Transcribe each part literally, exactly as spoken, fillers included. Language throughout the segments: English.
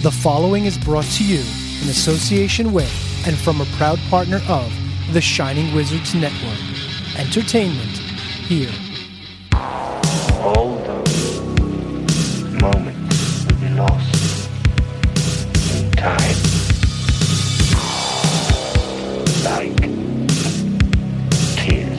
The following is brought to you in association with and from a proud partner of the Shining Wizards Network. Entertainment here. All those moments will be lost in time. Like tears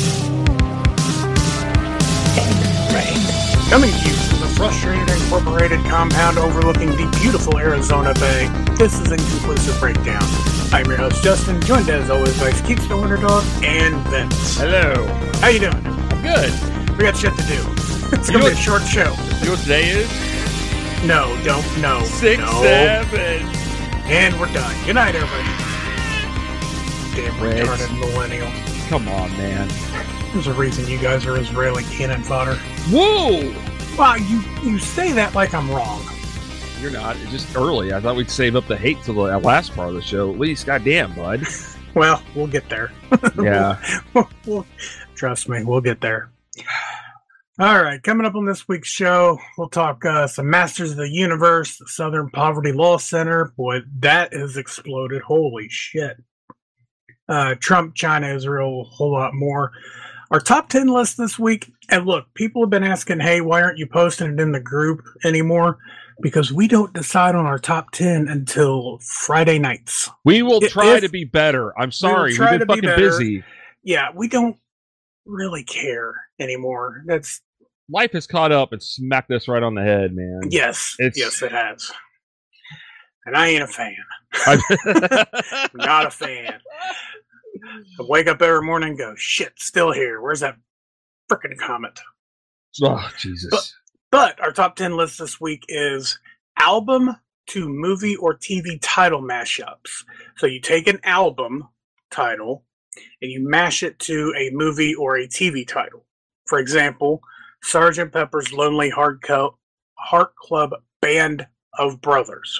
in rain. Coming to you from the Frustrated Incorporated compound overlooking the beautiful Arizona Bay, this is Inconclusive Breakdown. I'm your host, Justin, joined as always by Keeps the Wonder Dog and Vince. Hello. How you doing? I'm good. We got shit to do. It's You going to know be a short show. You know what today is? No, don't, no. Six, no. seven. And we're done. Good night, everybody. Damn Reds. retarded millennial. Come on, man. There's a reason you guys are Israeli cannon fodder. Whoa! Wow, you, you say that like I'm wrong. You're not. It's just early. I thought we'd save up the hate till the last part of the show. At least, goddamn, bud. Well, we'll get there. Yeah. we'll, we'll, trust me, we'll get there. All right, coming up on this week's show, we'll talk uh, some Masters of the Universe, the Southern Poverty Law Center. Boy, that has exploded. Holy shit. Uh, Trump, China, Israel, a whole lot more. Our top ten list this week, and look, people have been asking, hey, why aren't you posting it in the group anymore? Because we don't decide on our top ten until Friday nights. We will If- try if- to be better. I'm sorry. try We've to been be fucking better. busy. Yeah, we don't really care anymore. That's, Life has caught up and smacked us right on the head, man. yes, It's- yes, it has. And I ain't a fan. I- Not a fan. I wake up every morning and go, shit, still here. Where's that frickin' comment? oh, Jesus. But our top ten list this week is album to movie or T V title mashups. So you take an album title and you mash it to a movie or a T V title. For example, Sergeant Pepper's Lonely Heart, Co- Heart Club Band of Brothers.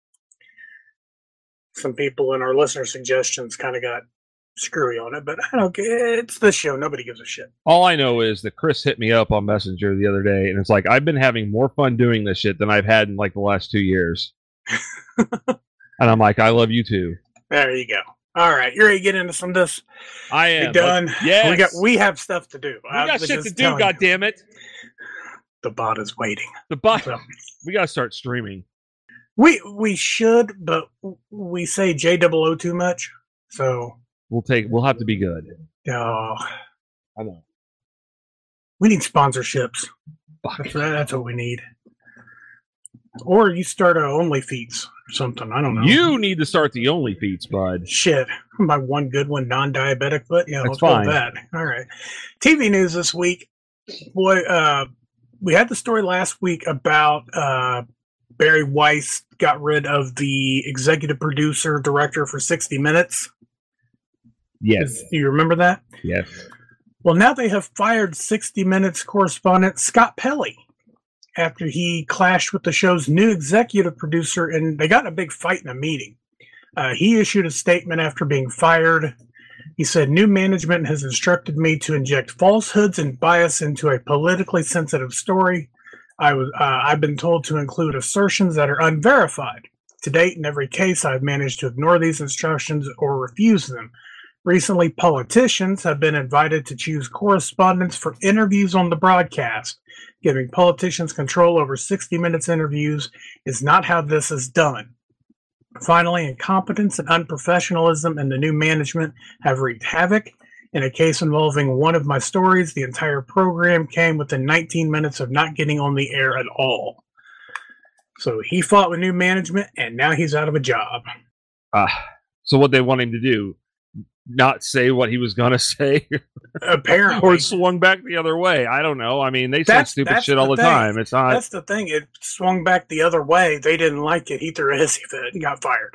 Some people in our listener suggestions kind of got screwy on it, but I don't care. It's the show. Nobody gives a shit. All I know is that Chris hit me up on Messenger the other day, and it's like, I've been having more fun doing this shit than I've had in like the last two years. And I'm like, I love you too. There you go. All right, you're ready to get into some of this. I We am. done. Yes. We got. We have stuff to do. We got shit to do, God goddammit. it. The bot is waiting. The bot. So, We gotta start streaming. we we should, but we say J O O too much. So, We'll take. We'll have to be good. oh, I know. we need sponsorships. Fuck. That's, that's what we need. Or you start a OnlyFeeds or something. I don't know. You need to start the only feats, bud. Shit. My one good one, non-diabetic, but yeah, That's let's go fine. with that. All right. T V news this week. Boy, uh, we had the story last week about uh, Barry Weiss got rid of the executive producer, director for sixty minutes. Yes. Do you remember that? Yes. Well, now they have fired sixty minutes correspondent Scott Pelley after he clashed with the show's new executive producer, and they got in a big fight in a meeting. Uh, he issued a statement after being fired. He said, new management has instructed me to inject falsehoods and bias into a politically sensitive story. I was, uh, I've been told to include assertions that are unverified. To date, in every case, I've managed to ignore these instructions or refuse them. Recently, politicians have been invited to choose correspondents for interviews on the broadcast. Giving politicians control over sixty minutes interviews is not how this is done. Finally, incompetence and unprofessionalism in the new management have wreaked havoc. In a case involving one of my stories, the entire program came within nineteen minutes of not getting on the air at all. So he fought with new management, and now he's out of a job. Uh, so what they want him to do? Not say what he was gonna say, Apparently. or swung back the other way. I don't know. I mean, they say That's- stupid that's shit the all the thing. time. It's not. That's the thing. It swung back the other way. They didn't like it. He threw a hissy fit and got fired.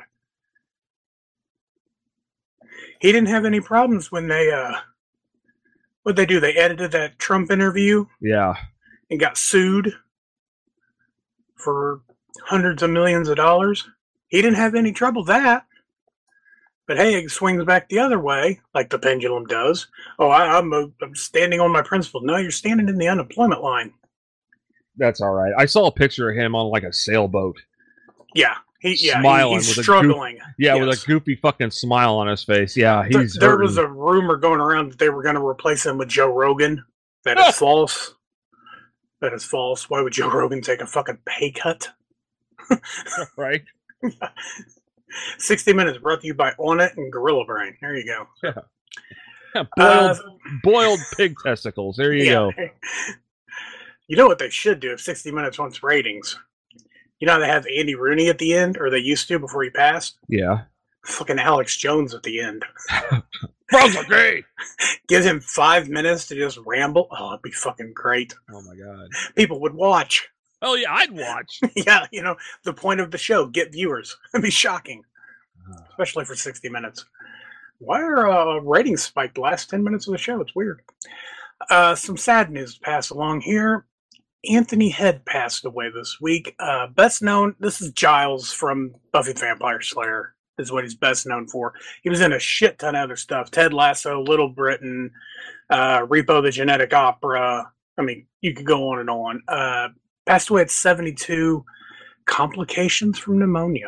He didn't have any problems when they, uh, what'd they do? They edited that Trump interview Yeah. and got sued for hundreds of millions of dollars. He didn't have any trouble with that. But hey, it swings back the other way, like the pendulum does. Oh, I, I'm, a, I'm standing on my principle. No, you're standing in the unemployment line. That's all right. I saw a picture of him on like a sailboat. Yeah, he yeah Smiling he, he's with a struggling. Yeah, Yes. with a goofy fucking smile on his face. Yeah, Th- he's there hurting. was a rumor going around that they were going to replace him with Joe Rogan. That is false. That is false. Why would Joe Rogan take a fucking pay cut? right. sixty minutes brought to you by On It and Gorilla Brain. There you go. Yeah. Yeah, boiled, Uh, boiled pig testicles. There you yeah. go. You know what they should do if sixty minutes wants ratings? You know how they have Andy Rooney at the end, or they used to before he passed? Yeah. Fucking Alex Jones at the end. Bros are great. Give him five minutes to just ramble. Oh, it'd be fucking great. Oh my god. People would watch. Oh yeah, I'd watch. Yeah, you know, the point of the show, get viewers. It'd be shocking. Especially for sixty minutes. Why are uh, ratings spiked the last ten minutes of the show? It's weird. Uh, some sad news to pass along here. Anthony Head passed away this week. Uh, best known, this is Giles from Buffy the Vampire Slayer, is what he's best known for. He was in a shit ton of other stuff. Ted Lasso, Little Britain, uh, Repo the Genetic Opera. I mean, you could go on and on. Uh, passed away at seventy-two. Complications from pneumonia.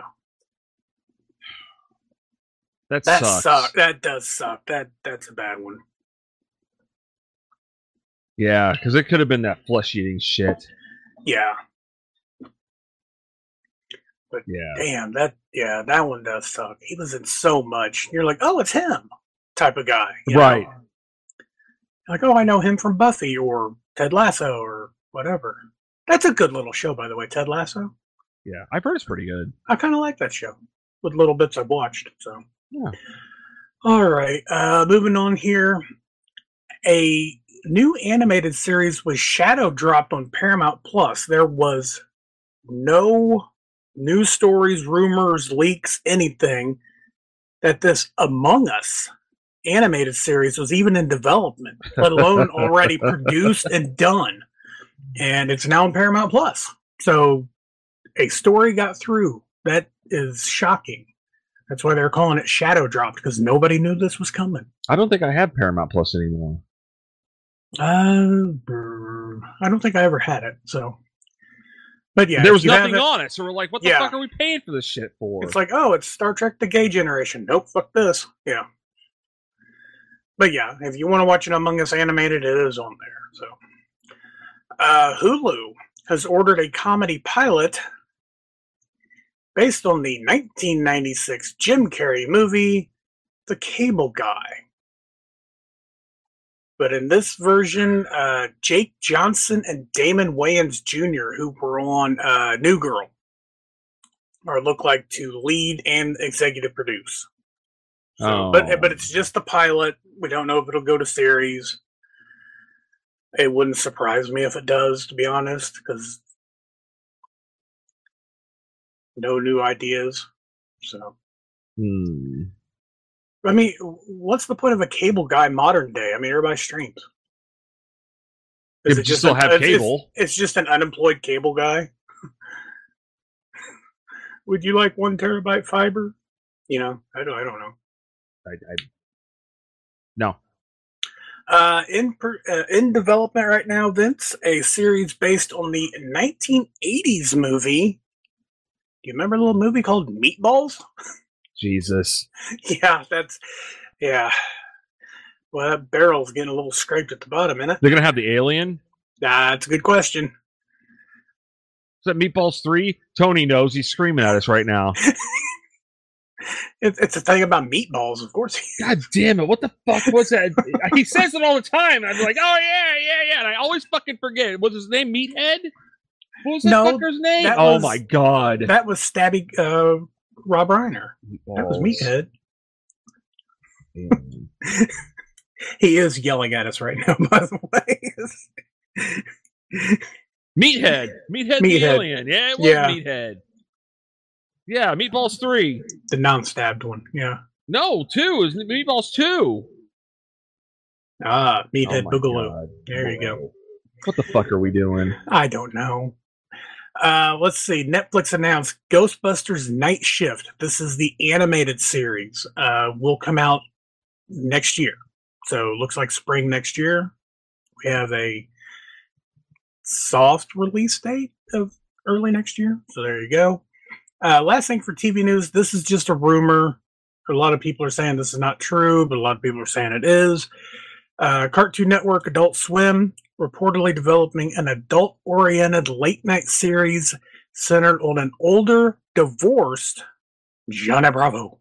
That, That sucks. sucks. That does suck. That That's a bad one. Yeah, because it could have been that flesh eating shit. Yeah. Yeah. Damn, that yeah, that one does suck. He was in so much. You're like, oh, it's him, type of guy, you Right. know? Like, oh, I know him from Buffy or Ted Lasso or whatever. That's a good little show, by the way, Ted Lasso. Yeah, I've heard it's pretty good. I kind of like that show with little bits I've watched. So, Yeah. all right, uh, moving on here. A new animated series was shadow dropped on Paramount Plus. There was no news stories, rumors, leaks, anything that this Among Us animated series was even in development, let alone already produced and done. And it's now on Paramount Plus. So a story got through. That is shocking. That's why they're calling it shadow dropped, because nobody knew this was coming. I don't think I have Paramount Plus anymore. Uh, brr, I don't think I ever had it. So, but yeah, there if was you have nothing it- on it, so we're like, what the Yeah. fuck are we paying for this shit for? It's like, oh, it's Star Trek The Gay Generation. Nope, fuck this. Yeah. But yeah, if you want to watch it Among Us animated, it is on there. So, uh, Hulu has ordered a comedy pilot based on the nineteen ninety-six Jim Carrey movie, The Cable Guy. But in this version, uh, Jake Johnson and Damon Wayans Junior, who were on uh, New Girl, are look like to lead and executive produce. So, Oh. But but it's just a pilot. We don't know if it'll go to series. It wouldn't surprise me if it does, to be honest, because no new ideas. So, Hmm. I mean, what's the point of a cable guy modern day? I mean, everybody streams. Yeah, but you still an- have it's- it's- cable. It's, just an unemployed cable guy. Would you like one terabyte fiber? You know, I don't. I don't know. I, I, no. Uh, in per, uh, in development right now, Vince, a series based on the nineteen eighties movie. Do you remember a little movie called Meatballs? Jesus. Yeah, that's yeah. Well, that barrel's getting a little scraped at the bottom, isn't it? They're going to have the alien? That's a good question. Is that Meatballs three? Tony knows. He's screaming at us right now. It, it's a thing about meatballs, of course. God damn it. What the fuck was that? He says it all the time. And I'm like, oh, yeah, yeah, yeah. And I always fucking forget. Was his name Meathead? What was that No, fucker's name? that Oh, was- my God. That was Stabby uh, Rob Reiner. That was Meatballs. Meathead. Alien. He is yelling at us right now, by the way. Meathead. Meathead the Meathead. alien. Yeah, it was Yeah. Meathead. Yeah, Meatballs three. The non-stabbed one, yeah. No, two. Is Meatballs two. Ah, Meathead Oh my Boogaloo. God. There you go. What the fuck are we doing? I don't know. Uh, let's see. Netflix announced Ghostbusters Night Shift. This is the animated series. Uh, will come out next year. So it looks like spring next year. We have a soft release date of early next year. So there you go. Uh, last thing for T V news, this is just a rumor. A lot of people are saying this is not true, but a lot of people are saying it is. Uh, Cartoon Network Adult Swim reportedly developing an adult-oriented late-night series centered on an older, divorced Johnny Bravo,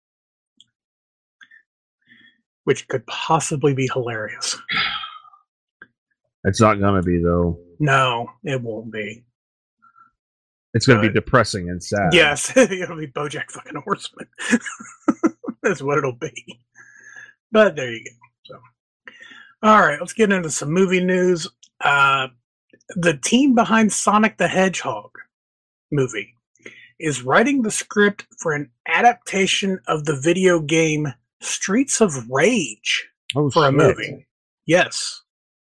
which could possibly be hilarious. It's not gonna be though. No, it won't be. It's gonna But- be depressing and sad. Yes, it'll be BoJack fucking Horseman. That's what it'll be. But there you go. So, all right, let's get into some movie news. Uh, the team behind Sonic the Hedgehog movie is writing the script for an adaptation of the video game Streets of Rage Oh, for a shit. movie. Yes.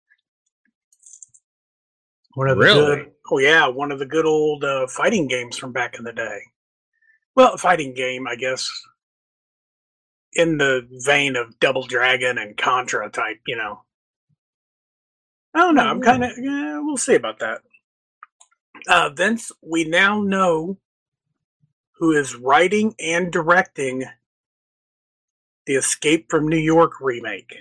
One of the Really? good, oh yeah, one of the good old uh, fighting games from back in the day. Well, fighting game, I guess, in the vein of Double Dragon and Contra type, you know. I don't know. I'm kind of. Yeah, we'll see about that. Uh, Vince, we now know who is writing and directing the Escape from New York remake.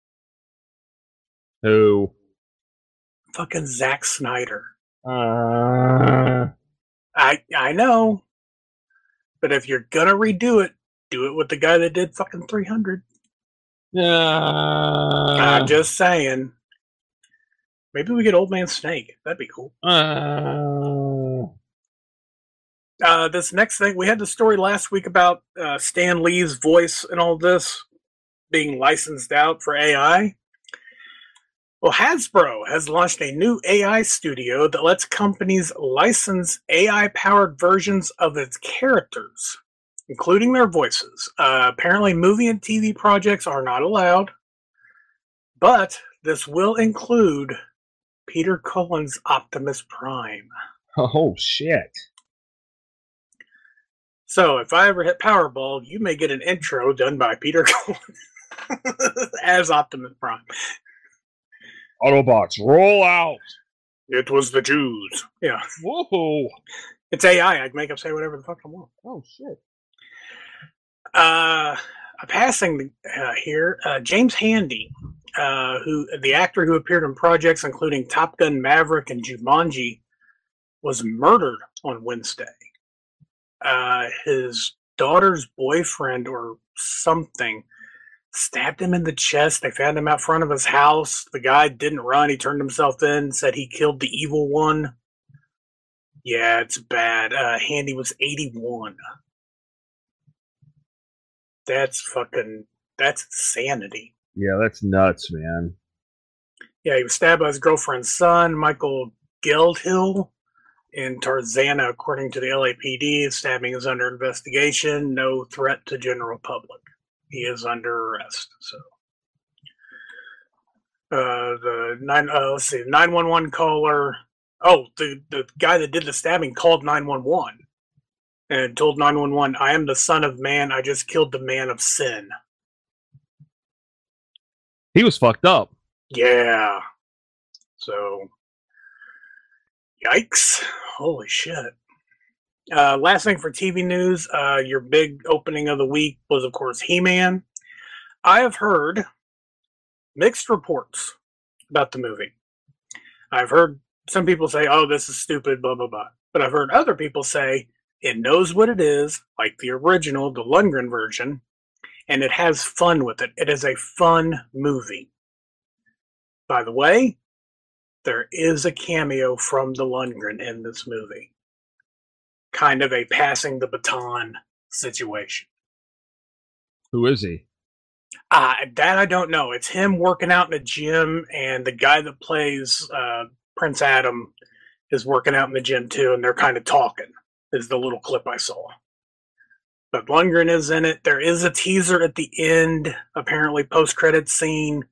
Who? Fucking Zack Snyder. Uh, I I know, but if you're gonna redo it, do it with the guy that did fucking three hundred. uh, I'm just saying. Maybe we get Old Man Snake. That'd be cool. uh, Uh, this next thing, we had the story last week about uh, Stan Lee's voice and all this being licensed out for A I. Well, Hasbro has launched a new A I studio that lets companies license A I-powered versions of its characters, including their voices. Uh, apparently, movie and T V projects are not allowed, but this will include Peter Cullen's Optimus Prime. oh shit! So, if I ever hit Powerball, you may get an intro done by Peter Cullen as Optimus Prime. Autobots, roll out! It was the Jews. Yeah. Whoa! It's A I. I can make them say whatever the fuck I want. Oh shit! Uh, a passing uh, here, uh, James Handy, uh, who the actor who appeared in projects including Top Gun Maverick and Jumanji, was murdered on Wednesday. Uh, his daughter's boyfriend or something stabbed him in the chest. They found him out front of his house. The guy didn't run. He turned himself in, said he killed the evil one. Yeah, it's bad. Uh, Handy was eighty-one. That's fucking, that's insanity. Yeah, that's nuts, man. Yeah, he was stabbed by his girlfriend's son, Michael Geldhill, in Tarzana, according to the L A P D. Stabbing is under investigation. No threat to general public. He is under arrest. So, uh, the nine. Uh, let's see, nine one one caller. Oh, the the guy that did the stabbing called nine one one and told nine one one, "I am the Son of Man. I just killed the man of sin." He was fucked up. Yeah. So, yikes. Holy shit. Uh, last thing for T V news, uh, your big opening of the week was, of course, He-Man. I have heard mixed reports about the movie. I've heard some people say, oh, this is stupid, blah, blah, blah. But I've heard other people say it knows what it is, like the original, the Lundgren version, and it has fun with it. It is a fun movie. By the way, there is a cameo from the Lundgren in this movie. Kind of a passing the baton situation. Who is he? Uh, that I don't know. It's him working out in a gym, and the guy that plays uh, Prince Adam is working out in the gym too, and they're kind of talking, is the little clip I saw. But Lundgren is in it. There is a teaser at the end, apparently post-credits scene.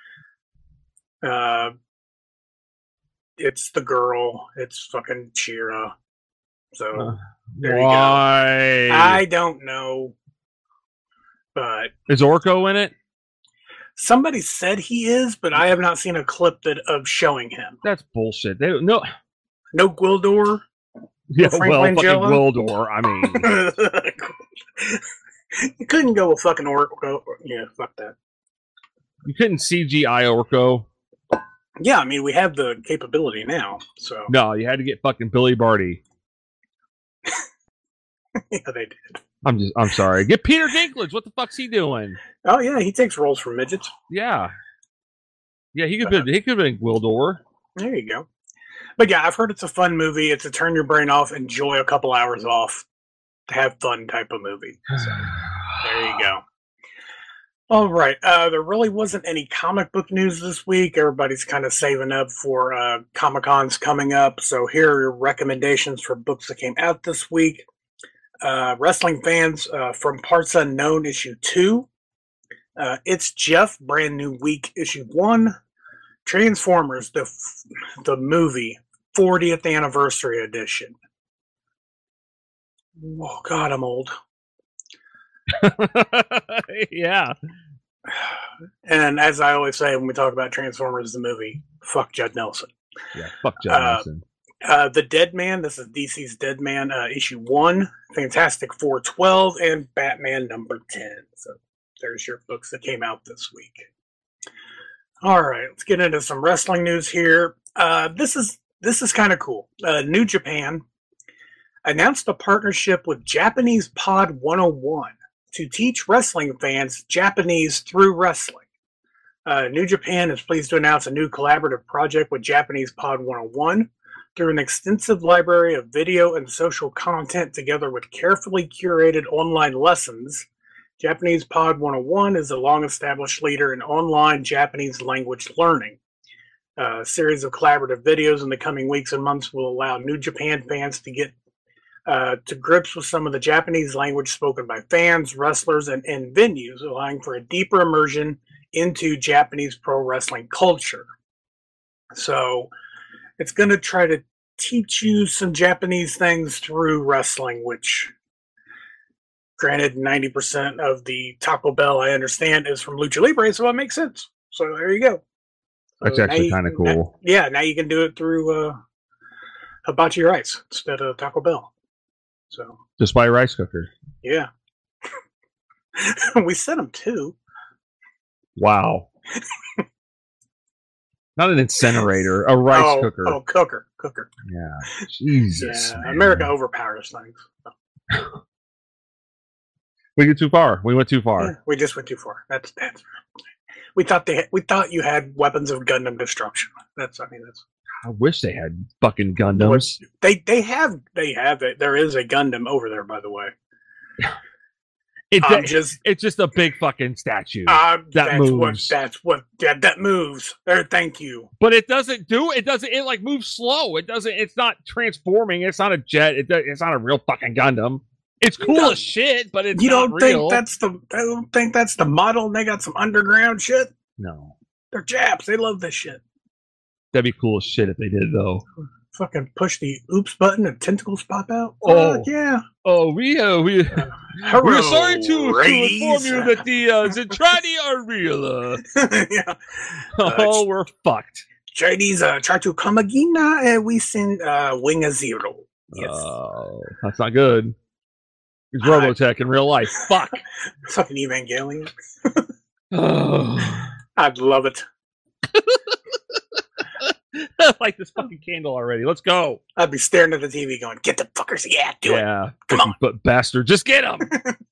Uh, it's the girl. It's fucking She-Ra. So Uh, there you go. Why? I don't know, but Is Orko in it? somebody said he is, but I have not seen a clip that of showing him. That's bullshit. They no. No Gwildor. Yeah, Frank well, Langella? fucking Gwildor. I mean, You couldn't go with fucking Orko. Yeah, fuck that. you couldn't C G I Orko. Yeah, I mean, we have the capability now, so. No, you had to get fucking Billy Barty. Yeah, they did. I'm just, I'm sorry. Get Peter Dinklage. What the fuck's he doing? Oh, yeah, he takes roles for midgets. Yeah. Yeah, he could be, he could have been Gwildor. There you go. But yeah, I've heard it's a fun movie. It's a turn your brain off, enjoy a couple hours off, to have fun type of movie. So, there you go. All right. Uh, there really wasn't any comic book news this week. Everybody's kind of saving up for uh, Comic-Con's coming up. So here are your recommendations for books that came out this week. Uh, wrestling fans, uh, From Parts Unknown, issue two. Uh, It's Jeff, brand new week, issue one. Transformers, the the movie, fortieth anniversary edition. Oh, God, I'm old. Yeah. And as I always say when we talk about Transformers, the movie, fuck Judd Nelson. Yeah, fuck Judd Uh, Nelson. Uh, the Dead Man, this is D C's Dead Man, uh, issue one, Fantastic Four twelve, and Batman number ten. So there's your books that came out this week. All right, let's get into some wrestling news here. Uh, this is this is kind of cool. Uh, New Japan announced a partnership with Japanese Pod one oh one to teach wrestling fans Japanese through wrestling. Uh, New Japan is pleased to announce a new collaborative project with Japanese Pod one oh one. Through an extensive library of video and social content together with carefully curated online lessons, Japanese Pod one oh one is a long-established leader in online Japanese language learning. A series of collaborative videos in the coming weeks and months will allow New Japan fans to get uh, to grips with some of the Japanese language spoken by fans, wrestlers, and, and venues, allowing for a deeper immersion into Japanese pro wrestling culture. So it's going to try to teach you some Japanese things through wrestling, which, granted, ninety percent of the Taco Bell, I understand, is from Lucha Libre, so it makes sense. So there you go. That's So actually now kind of you- cool. now- yeah, now you can do it through uh, hibachi rice instead of Taco Bell. So, Just buy a rice cooker. yeah. We sent them two. Wow. Not an incinerator, a rice oh, cooker. Oh, cooker. Cooker. Yeah. Jesus. Yeah, man. America overpowers things. We get too far. We went too far. Yeah, we just went too far. That's that's. We thought they had, we thought you had weapons of Gundam destruction. That's I mean that's I wish they had fucking Gundams. they they have they have it. There is a Gundam over there, by the way. It, I'm it- just it's just a big fucking statue. uh, that that's what moves. that's what yeah, that moves. There, thank you. But it doesn't do it. Doesn't it like moves slow? It doesn't. It's not transforming. It's not a jet. It, do- it's not a real fucking Gundam. It's cool don't- as shit, but it's You not don't real. think that's the I don't think that's the model. And they got some underground shit. No, They're Japs. They love this shit. that'd be cool as shit if they did though. Fucking push the oops button and tentacles pop out. Oh. Fuck yeah. Oh, we uh, we Hello, we're sorry to, to inform ladies. you that the uh, Zentradi are real. Uh, yeah. oh, we're fucked. Chinese uh, try to come again uh, and we send uh, Wing a Zero. Yes. Oh, that's not good. It's Uh, Robotech in real life. Fuck. Fucking Evangelion. Oh. I'd love it. I like this fucking candle already. Let's go. I'd be staring at the T V going, get the fuckers. Yeah, do it. yeah. Come on. But bastard, just get him.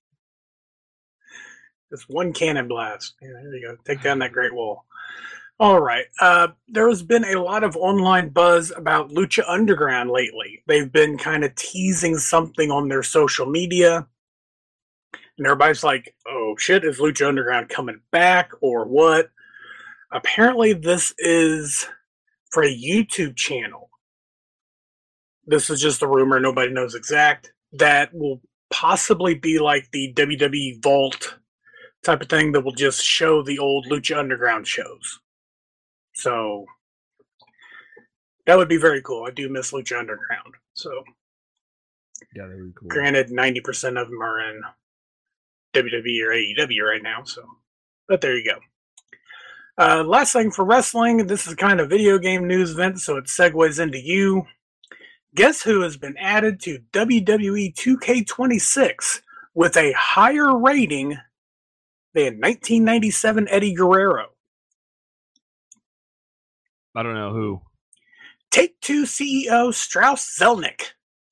Just one cannon blast. Yeah, there you go. Take down that Great Wall. All right. Uh, there has been a lot of online buzz about Lucha Underground lately. They've been kind of teasing something on their social media. And everybody's like, oh shit, is Lucha Underground coming back or what? Apparently, this is for a YouTube channel. This is just a rumor. Nobody knows exact. That will possibly be like the W W E Vault type of thing that will just show the old Lucha Underground shows. So that would be very cool. I do miss Lucha Underground. So Yeah, that would be cool. granted, ninety percent of them are in W W E or A E W right now. So, but there you go. Uh, last thing for wrestling, this is kind of video game news event, so it segues into you. Guess who has been added to W W E two K twenty-six with a higher rating than nineteen ninety-seven Eddie Guerrero? I don't know who. Take-Two C E O Strauss Zelnick.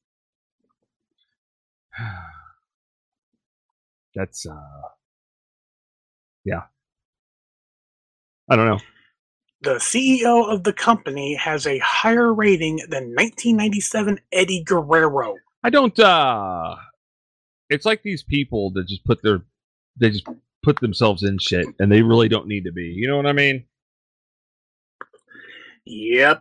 That's, uh... yeah. I don't know. The C E O of the company has a higher rating than nineteen ninety-seven Eddie Guerrero. I don't, uh... It's like these people that just put their... They just put themselves in shit, and they really don't need to be. You know what I mean? Yep.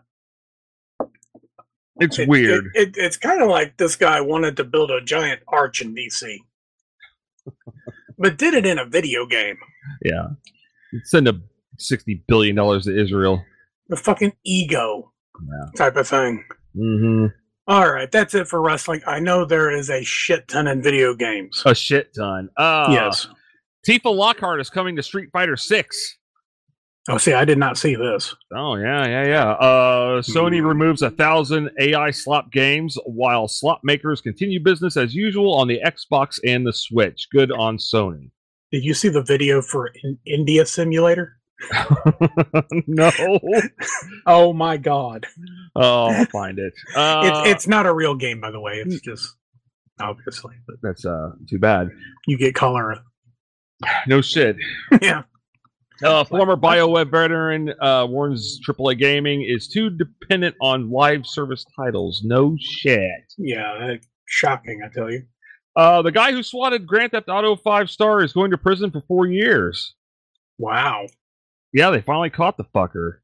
It's It- weird. It, it, it's kind of like this guy wanted to build a giant arch in D C, but did it in a video game. Yeah. Send a sixty billion dollars to Israel. The fucking ego Yeah. type of thing. Mm-hmm. All right, that's it for wrestling. I know there is a shit ton in video games. A shit ton. Uh, yes. Tifa Lockhart is coming to Street Fighter six. Oh, see, I did not see this. Oh, yeah, yeah, yeah. Uh, Sony Hmm. removes a thousand A I slot games while slot makers continue business as usual on the Xbox and the Switch. Good on Sony. Did you see the video for in- India Simulator? No. Oh my god! Oh, I'll find it. Uh, it, it's not a real game, by the way. It's just obviously, but that's uh, too bad. you get cholera. No shit. Yeah. Uh, former BioWare veteran uh, warns triple A gaming is too dependent on live service titles. No shit. Yeah, uh, shocking, I tell you. Uh, the guy who swatted Grand Theft Auto five Star is going to prison for four years. Wow. Yeah, they finally caught the fucker.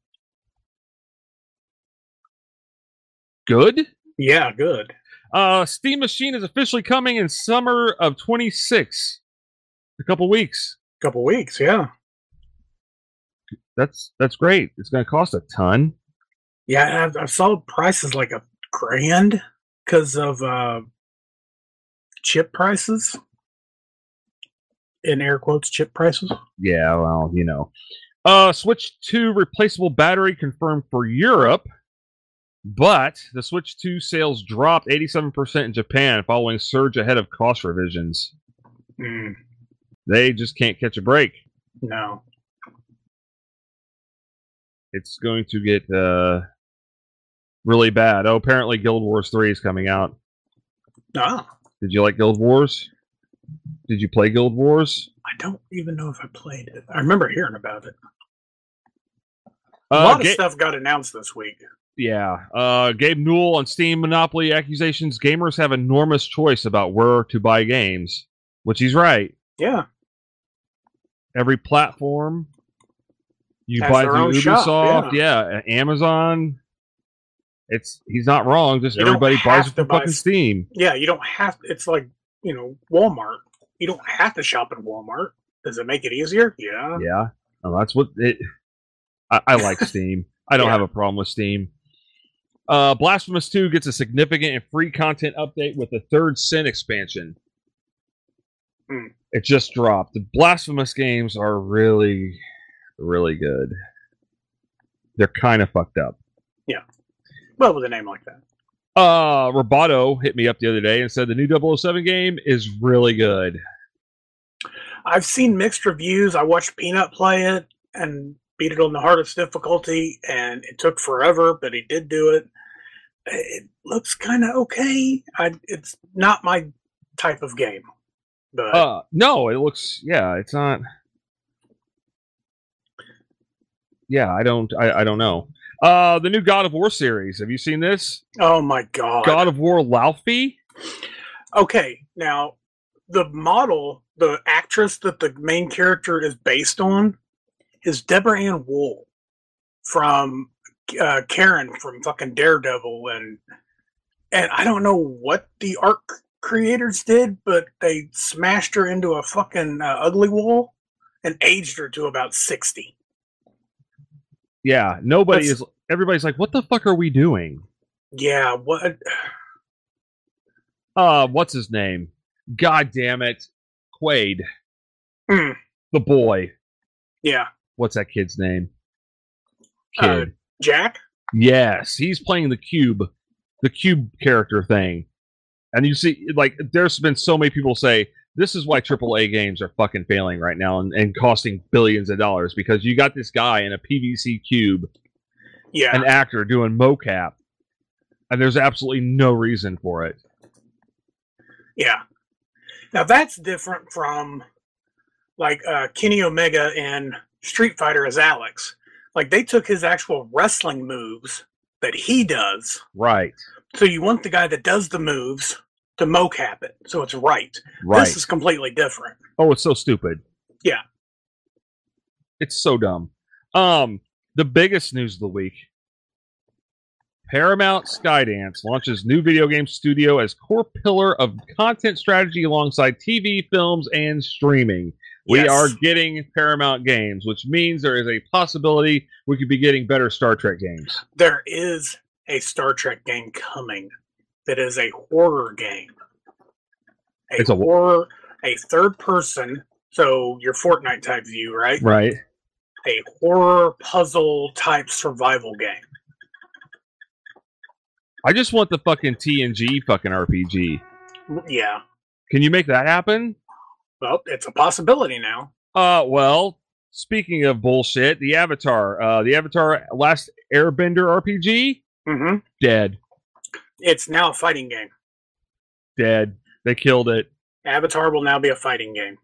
Good? Yeah, good. Uh, Steam Machine is officially coming in summer of twenty-six. A couple weeks. Couple weeks, yeah. That's that's great. It's going to cost a ton. Yeah, I, I saw prices like a grand because of uh, chip prices. In air quotes, chip prices. Yeah, well, you know. Uh, Switch two replaceable battery confirmed for Europe, but the Switch two sales dropped eighty-seven percent in Japan following surge ahead of cost revisions. Mm, They just can't catch a break. no. It's going to get uh, really bad. Oh, apparently Guild Wars three is coming out. Ah, Did you like Guild Wars? Did you play Guild Wars? I don't even know if I played it. I remember hearing about it. A Uh, lot of Ga- stuff got announced this week. Yeah. Uh, Gabe Newell on Steam Monopoly accusations. Gamers have enormous choice about where to buy games, which he's right. Yeah. Every platform. You Has buy their through own shop, Ubisoft, yeah. Amazon. It's he's not wrong. Just You don't everybody have buys it to from buy fucking s- Steam. Yeah, you don't have it's like, you know, Walmart. You don't have to shop at Walmart. Does it make it easier? Yeah. Yeah, oh, that's what it. I, I like Steam. I don't Yeah. have a problem with Steam. Uh, Blasphemous two gets a significant and free content update with the Third Sin expansion. Hmm. It just dropped. The Blasphemous games are really, really good. They're kind of fucked up. Well, with a name like that. Uh, Roboto hit me up the other day and said the new double oh seven game is really good. I've seen mixed reviews. I watched Peanut play it and beat it on the hardest difficulty, and it took forever, but he did do it. It looks kind of okay. I, it's not my type of game, but Uh, no, it looks, yeah, it's not. Yeah, I don't, I, I don't know. Uh, the new God of War series. Have you seen this? oh my god! God of War Laufey? Okay, now the model, the actress that the main character is based on, is Deborah Ann Wool from uh, Karen from fucking Daredevil, and and I don't know what the art creators did, but they smashed her into a fucking uh, ugly wall and aged her to about sixty. Yeah, nobody That's- is. Everybody's like, what the fuck are we doing? Yeah, what? Uh, what's his name? God damn it. Quaid. Mm, The boy. yeah, What's that kid's name? Uh, Kid. Jack. Yes, he's playing the Cube. the cube character thing. And you see, like, there's been so many people say, this is why triple A games are fucking failing right now and, and costing billions of dollars, because you got this guy in a P V C cube, Yeah. an actor doing mocap, and there's absolutely no reason for it. Yeah. Now that's different from like uh, Kenny Omega in Street Fighter as Alex. Like they took his actual wrestling moves that he does. Right. So you want the guy that does the moves to mocap it, so it's right. Right. This is completely different. Oh, it's so stupid. Yeah. It's so dumb. Um, the biggest news of the week. Paramount Skydance launches new video game studio as core pillar of content strategy alongside T V, films, and streaming. We Yes. are getting Paramount games, which means there is a possibility we could be getting better Star Trek games. There is a Star Trek game coming that is a horror game. A It's a- horror, a third person, so your Fortnite type view, right? Right. A horror puzzle type survival game. I just want the fucking T N G fucking R P G. Yeah. Can you make that happen? Well, it's a possibility now. Uh, well, speaking of bullshit, the Avatar, uh, the Avatar Last Airbender R P G, Mm-hmm. dead, It's now a fighting game. dead. They killed it, Avatar will now be a fighting game.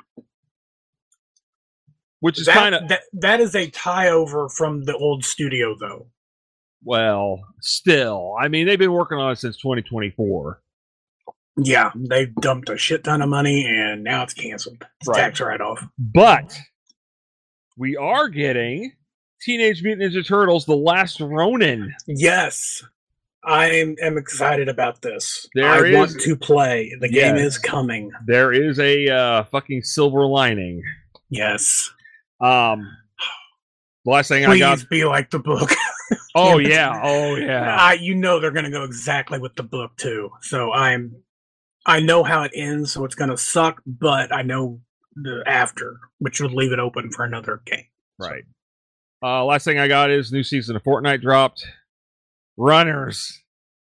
which is That, kind of that that is a tie over from the old studio, though. well, still. I mean, they've been working on it since twenty twenty-four. Yeah, they dumped a shit ton of money, and now it's canceled. It's Right. tax write off. But we are getting Teenage Mutant Ninja Turtles: The Last Ronin. Yes, I am, am excited about this. There I is- want to play. The game Yes. is coming. There is a uh, fucking silver lining. Yes. Um, the last thing Please I got. be like the book. Oh yeah, oh yeah. I, you know they're going to go exactly with the book too. So I'm, I know how it ends, so it's going to suck. But I know the after, which would leave it open for another game. Right. Uh, last thing I got is new season of Fortnite dropped. Runners,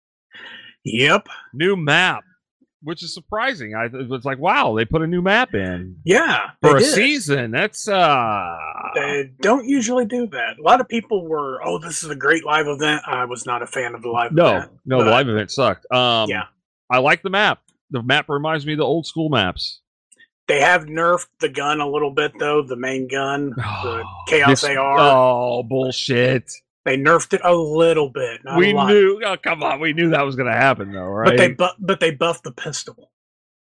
Yep. new map, which is surprising. I it was like, wow, they put a new map in Yeah. for a they did. season. That's uh, They don't usually do that. A lot of people were, "Oh, this is a great live event." I was not a fan of the live no, event. no. The but- live event sucked. Um, Yeah. I like the map. The map reminds me of the old school maps. They have nerfed the gun a little bit, though. The main gun, the Chaos This- A R. Oh bullshit! They nerfed it a little bit. Not We a lot. knew. Oh, come on, we knew that was going to happen, though, right? but they bu- but they buffed the pistol.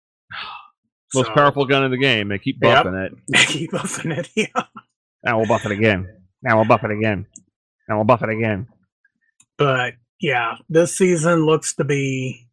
Most So, powerful gun in the game. They keep Yep. buffing it. They keep buffing it. Yeah. Now we'll buff it again. Now we'll buff it again. Now we'll buff it again. But yeah, this season looks to be.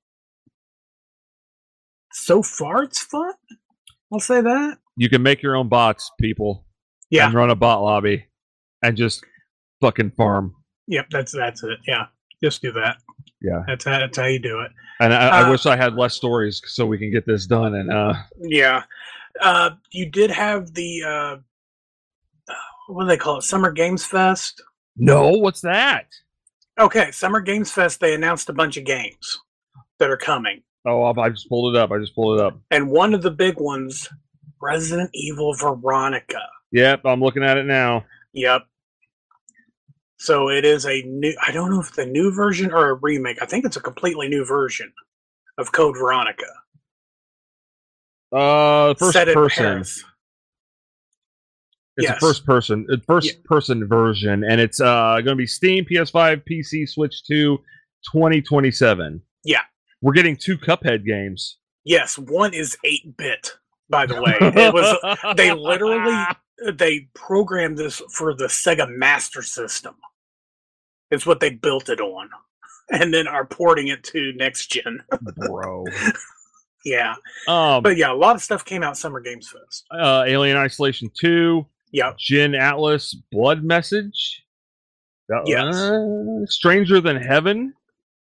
So far, it's fun. I'll say that. You can make your own bots, people. Yeah. And run a bot lobby, and just fucking farm. Yep. That's that's it. Yeah. Just do that. Yeah. That's how, that's how you do it. And I, I Uh, wish I had less stories so we can get this done. And uh, Yeah. Uh, you did have the, uh, what do they call it? Summer Games Fest? no, what's that? Okay, Summer Games Fest, they announced a bunch of games that are coming. Oh, I I just pulled it up. I just pulled it up. And one of the big ones, Resident Evil Veronica. Yep, I'm looking at it now. Yep. So it is a new, I don't know if it's a new version or a remake. I think it's a completely new version of Code Veronica. Uh, first set in person. Paris. It's Yes. a first person, a first Yeah. person version, and it's uh going to be Steam, P S five, P C, Switch two, twenty twenty-seven. Yeah. We're getting two Cuphead games. Yes, one is eight bit, by the way. It was they literally they programmed this for the Sega Master System. It's what they built it on, and then are porting it to next gen. bro. Yeah, Um, but yeah, a lot of stuff came out Summer Games Fest. uh, Alien Isolation two, Yep. Jin Atlas, Blood Message. Uh, Yes. Stranger Than Heaven.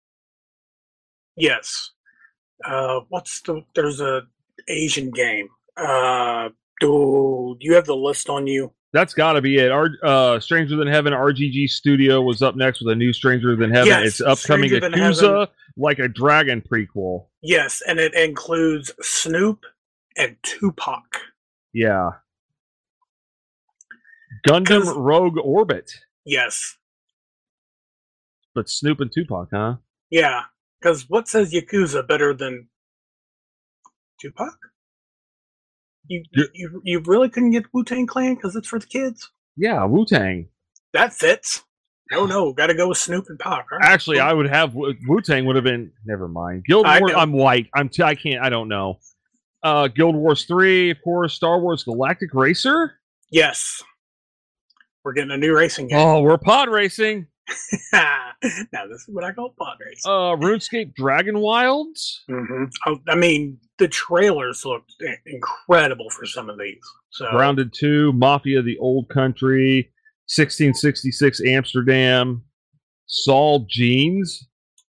Yes. Uh, what's the? There's a Asian game. Uh, do you have the list on you? That's got to be it. Our, uh, Stranger Than Heaven R G G Studio was up next with a new Stranger Than Heaven. Yes, It's upcoming Stranger Than Yakuza, like a Dragon prequel. Yes, and it includes Snoop and Tupac. Yeah. Gundam 'Cause- Rogue Orbit. Yes. But Snoop and Tupac, huh? Yeah. Because what says Yakuza better than Tupac? You You- you, you really couldn't get Wu-Tang Clan because it's for the kids? Yeah, Wu-Tang. That fits. No, no, got to go with Snoop and Pac. All right, Actually, cool. I would have Wu-Tang would have been. Never mind. Guild I Wars. know. I'm white. I'm. T- I can't. I don't know. Uh, Guild Wars three, of course. Star Wars Galactic Racer. Yes. We're getting a new racing game. Oh, we're pod racing. Now, this is what I call pod racing. Uh, RuneScape Dragon Wilds. hmm Oh, I mean, the trailers looked i- incredible for some of these. So Grounded two, Mafia: The Old Country, sixteen sixty-six Amsterdam, Saul Jeans,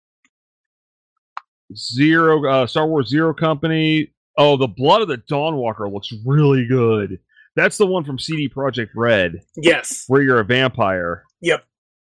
Zero, uh, Star Wars Zero Company. Oh, the Blood of the Dawnwalker looks really good. That's the one from C D Projekt Red, yes, where you're a vampire. yep.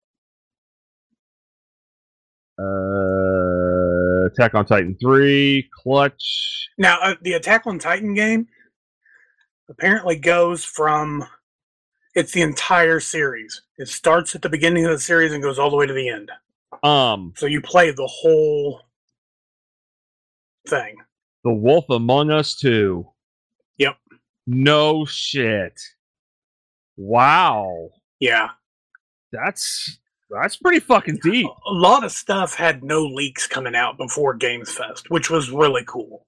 Uh, Attack on Titan three, Clutch. Now, uh, the Attack on Titan game apparently goes from it's the entire series. It starts at the beginning of the series and goes all the way to the end. Um, So you play the whole thing. The Wolf Among Us two. Yep. No shit. Wow. Yeah. That's that's pretty fucking deep. A lot of stuff had no leaks coming out before Games Fest, which was really cool.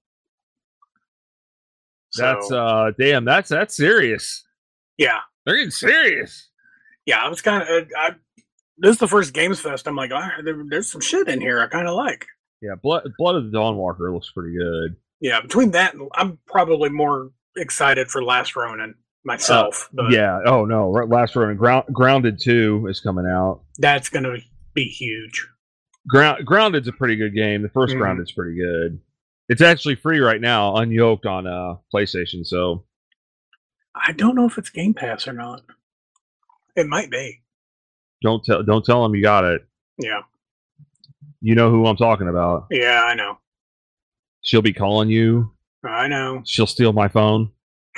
So, That's uh damn, that's that's serious. yeah. They're getting serious. Yeah, I was kind of. I, this is the first Games Fest. I'm like, oh, there, there's some shit in here I kind of like. Yeah, Blood Blood of the Dawnwalker looks pretty good. Yeah, between that, and I'm probably more excited for Last Ronin myself. Uh, but yeah. Oh no, right, Last Ronin Ground, Grounded two is coming out. that's going to be huge. Ground Grounded's a pretty good game. The 1st Mhm. Grounded's pretty good. It's actually free right now, unyoked on uh PlayStation. So I don't know if it's Game Pass or not. It might be. don't tell don't tell them you got it. Yeah. You know who I'm talking about. Yeah, I know. She'll be calling you. I know. She'll steal my phone.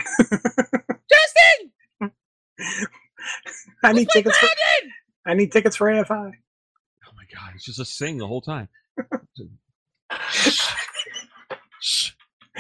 Justin! I need tickets for, I need tickets for A F I. Oh my god, it's just a sing the whole time. Shh. Shh.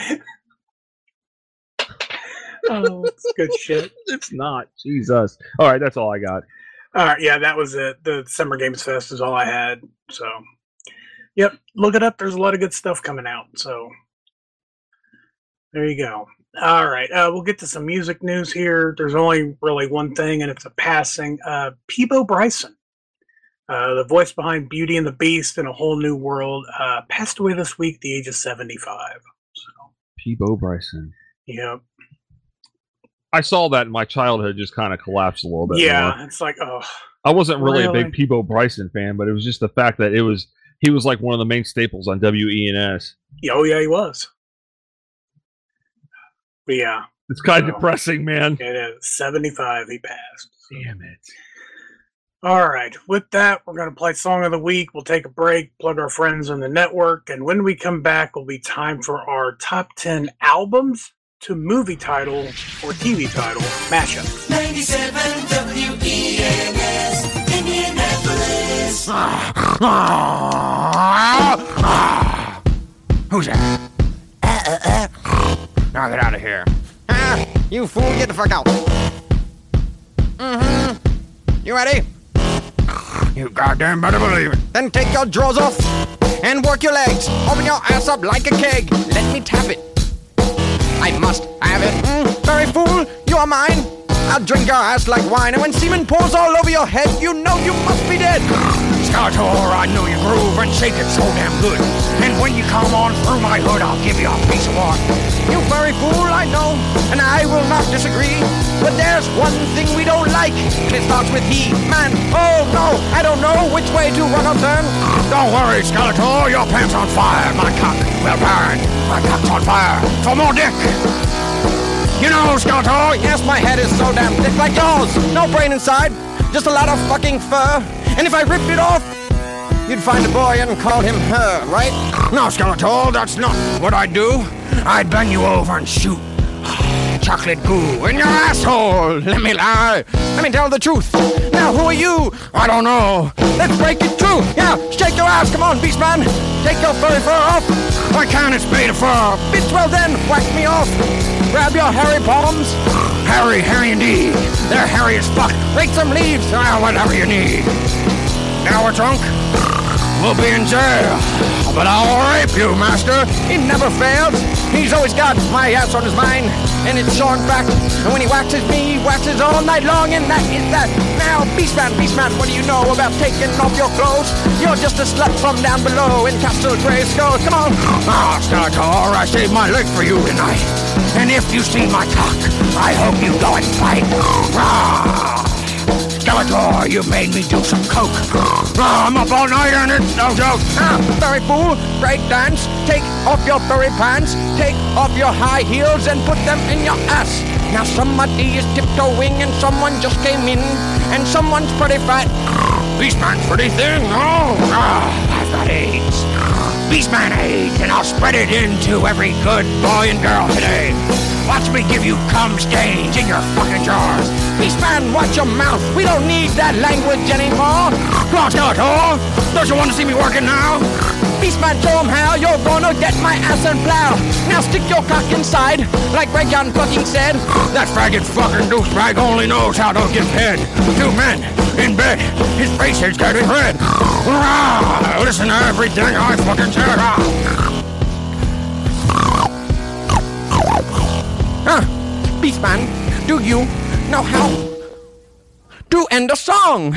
Oh, it's good shit. It's not. Jesus. All right, that's all I got. All right, yeah, that was it. The Summer Games Fest is all I had. So, yep, look it up. There's a lot of good stuff coming out. So, there you go. All right, uh, we'll get to some music news here. There's only really one thing, and it's a passing. Uh, Peebo Bryson, uh, the voice behind Beauty and the Beast and A Whole New World, uh, passed away this week at the age of seventy-five. So, Peebo Bryson. yep. I saw that in my childhood just kind of collapsed a little bit. Yeah, more. it's like, oh, I wasn't really, Really? a big Peebo Bryson fan, but it was just the fact that it was he was like one of the main staples on W E N S. yeah, oh yeah, he was. But yeah, It's kind of So- depressing, man. it is seventy-five. He passed. Damn it. All right. With that, we're going to play Song of the Week. We'll take a break, plug our friends in the network, and when we come back, will be time for our top ten albums to movie title or T V title mashup. ninety-seven W E N S, Indianapolis. Who's that? Uh, uh, uh. Now get out of here. Ah, you fool, get the fuck out. Mm-hmm. You ready? You goddamn better believe it. Then take your drawers off and work your legs. Open your ass up like a keg. Let me tap it. I must have it. Mm, very fool, you are mine. I'll drink your ass like wine, and when semen pours all over your head, you know you must be dead. Skeletor, I know you groove and shake it so damn good. And when you come on through my hood, I'll give you a piece of what. You furry fool, I know, and I will not disagree. But there's one thing we don't like, and it starts with he, man. Oh no, I don't know which way to run or turn. Don't worry, Skeletor, your pants on fire. My cock will burn. My cock's on fire. For more dick. You know, Skeletor, yes, my head is so damn thick like yours. No brain inside, just a lot of fucking fur. And if I ripped it off, you'd find a boy and call him her, right? No, Skeletor, that's not what I'd do. I'd bend you over and shoot chocolate goo in your asshole. Let me lie. Let me tell the truth. Now, who are you? I don't know. Let's break it through. Yeah, shake your ass. Come on, Beastman. Take your furry fur off. I can't, it's made of fur. Bitch, well then, whack me off. Grab your hairy bottoms. Hairy, hairy indeed. They're hairy as fuck. Rake some leaves. Ah, whatever you need. Now we're drunk. We'll be in jail. But I'll rape you, master. He never fails. He's always got my ass on his mind. And it's short back. And when he waxes me, he waxes all night long. And that is that. Now, Beastman, Beastman, what do you know about taking off your clothes? You're just a slut from down below in Castle Grayskull. Come on. Ah, Skeletor, I saved my leg for you tonight. And if you see my cock, I hope you go and fight. Ah. Skeletor, you made me do some coke. Oh, I'm up all night and it's no joke. Ah, furry fool, break dance. Take off your furry pants. Take off your high heels and put them in your ass. Now somebody is tiptoeing and someone just came in. And someone's pretty fat. Beastman's pretty thin. Oh, ah, I've got AIDS. Beastman AIDS, and I'll spread it into every good boy and girl today. Watch me give you cum stains in your fucking drawers. Beastman, watch your mouth. We don't need that language anymore. Come on, Skeletor. Don't you want to see me working now? Beastman, show 'em how you're gonna get my ass and plow. Now stick your cock inside, like Greg John fucking said. That faggot fucking douchebag only knows how to give head. Two men in bed, his face is getting red. Rah, listen to everything I fucking said. Huh, Beastman, do you know how to end a song?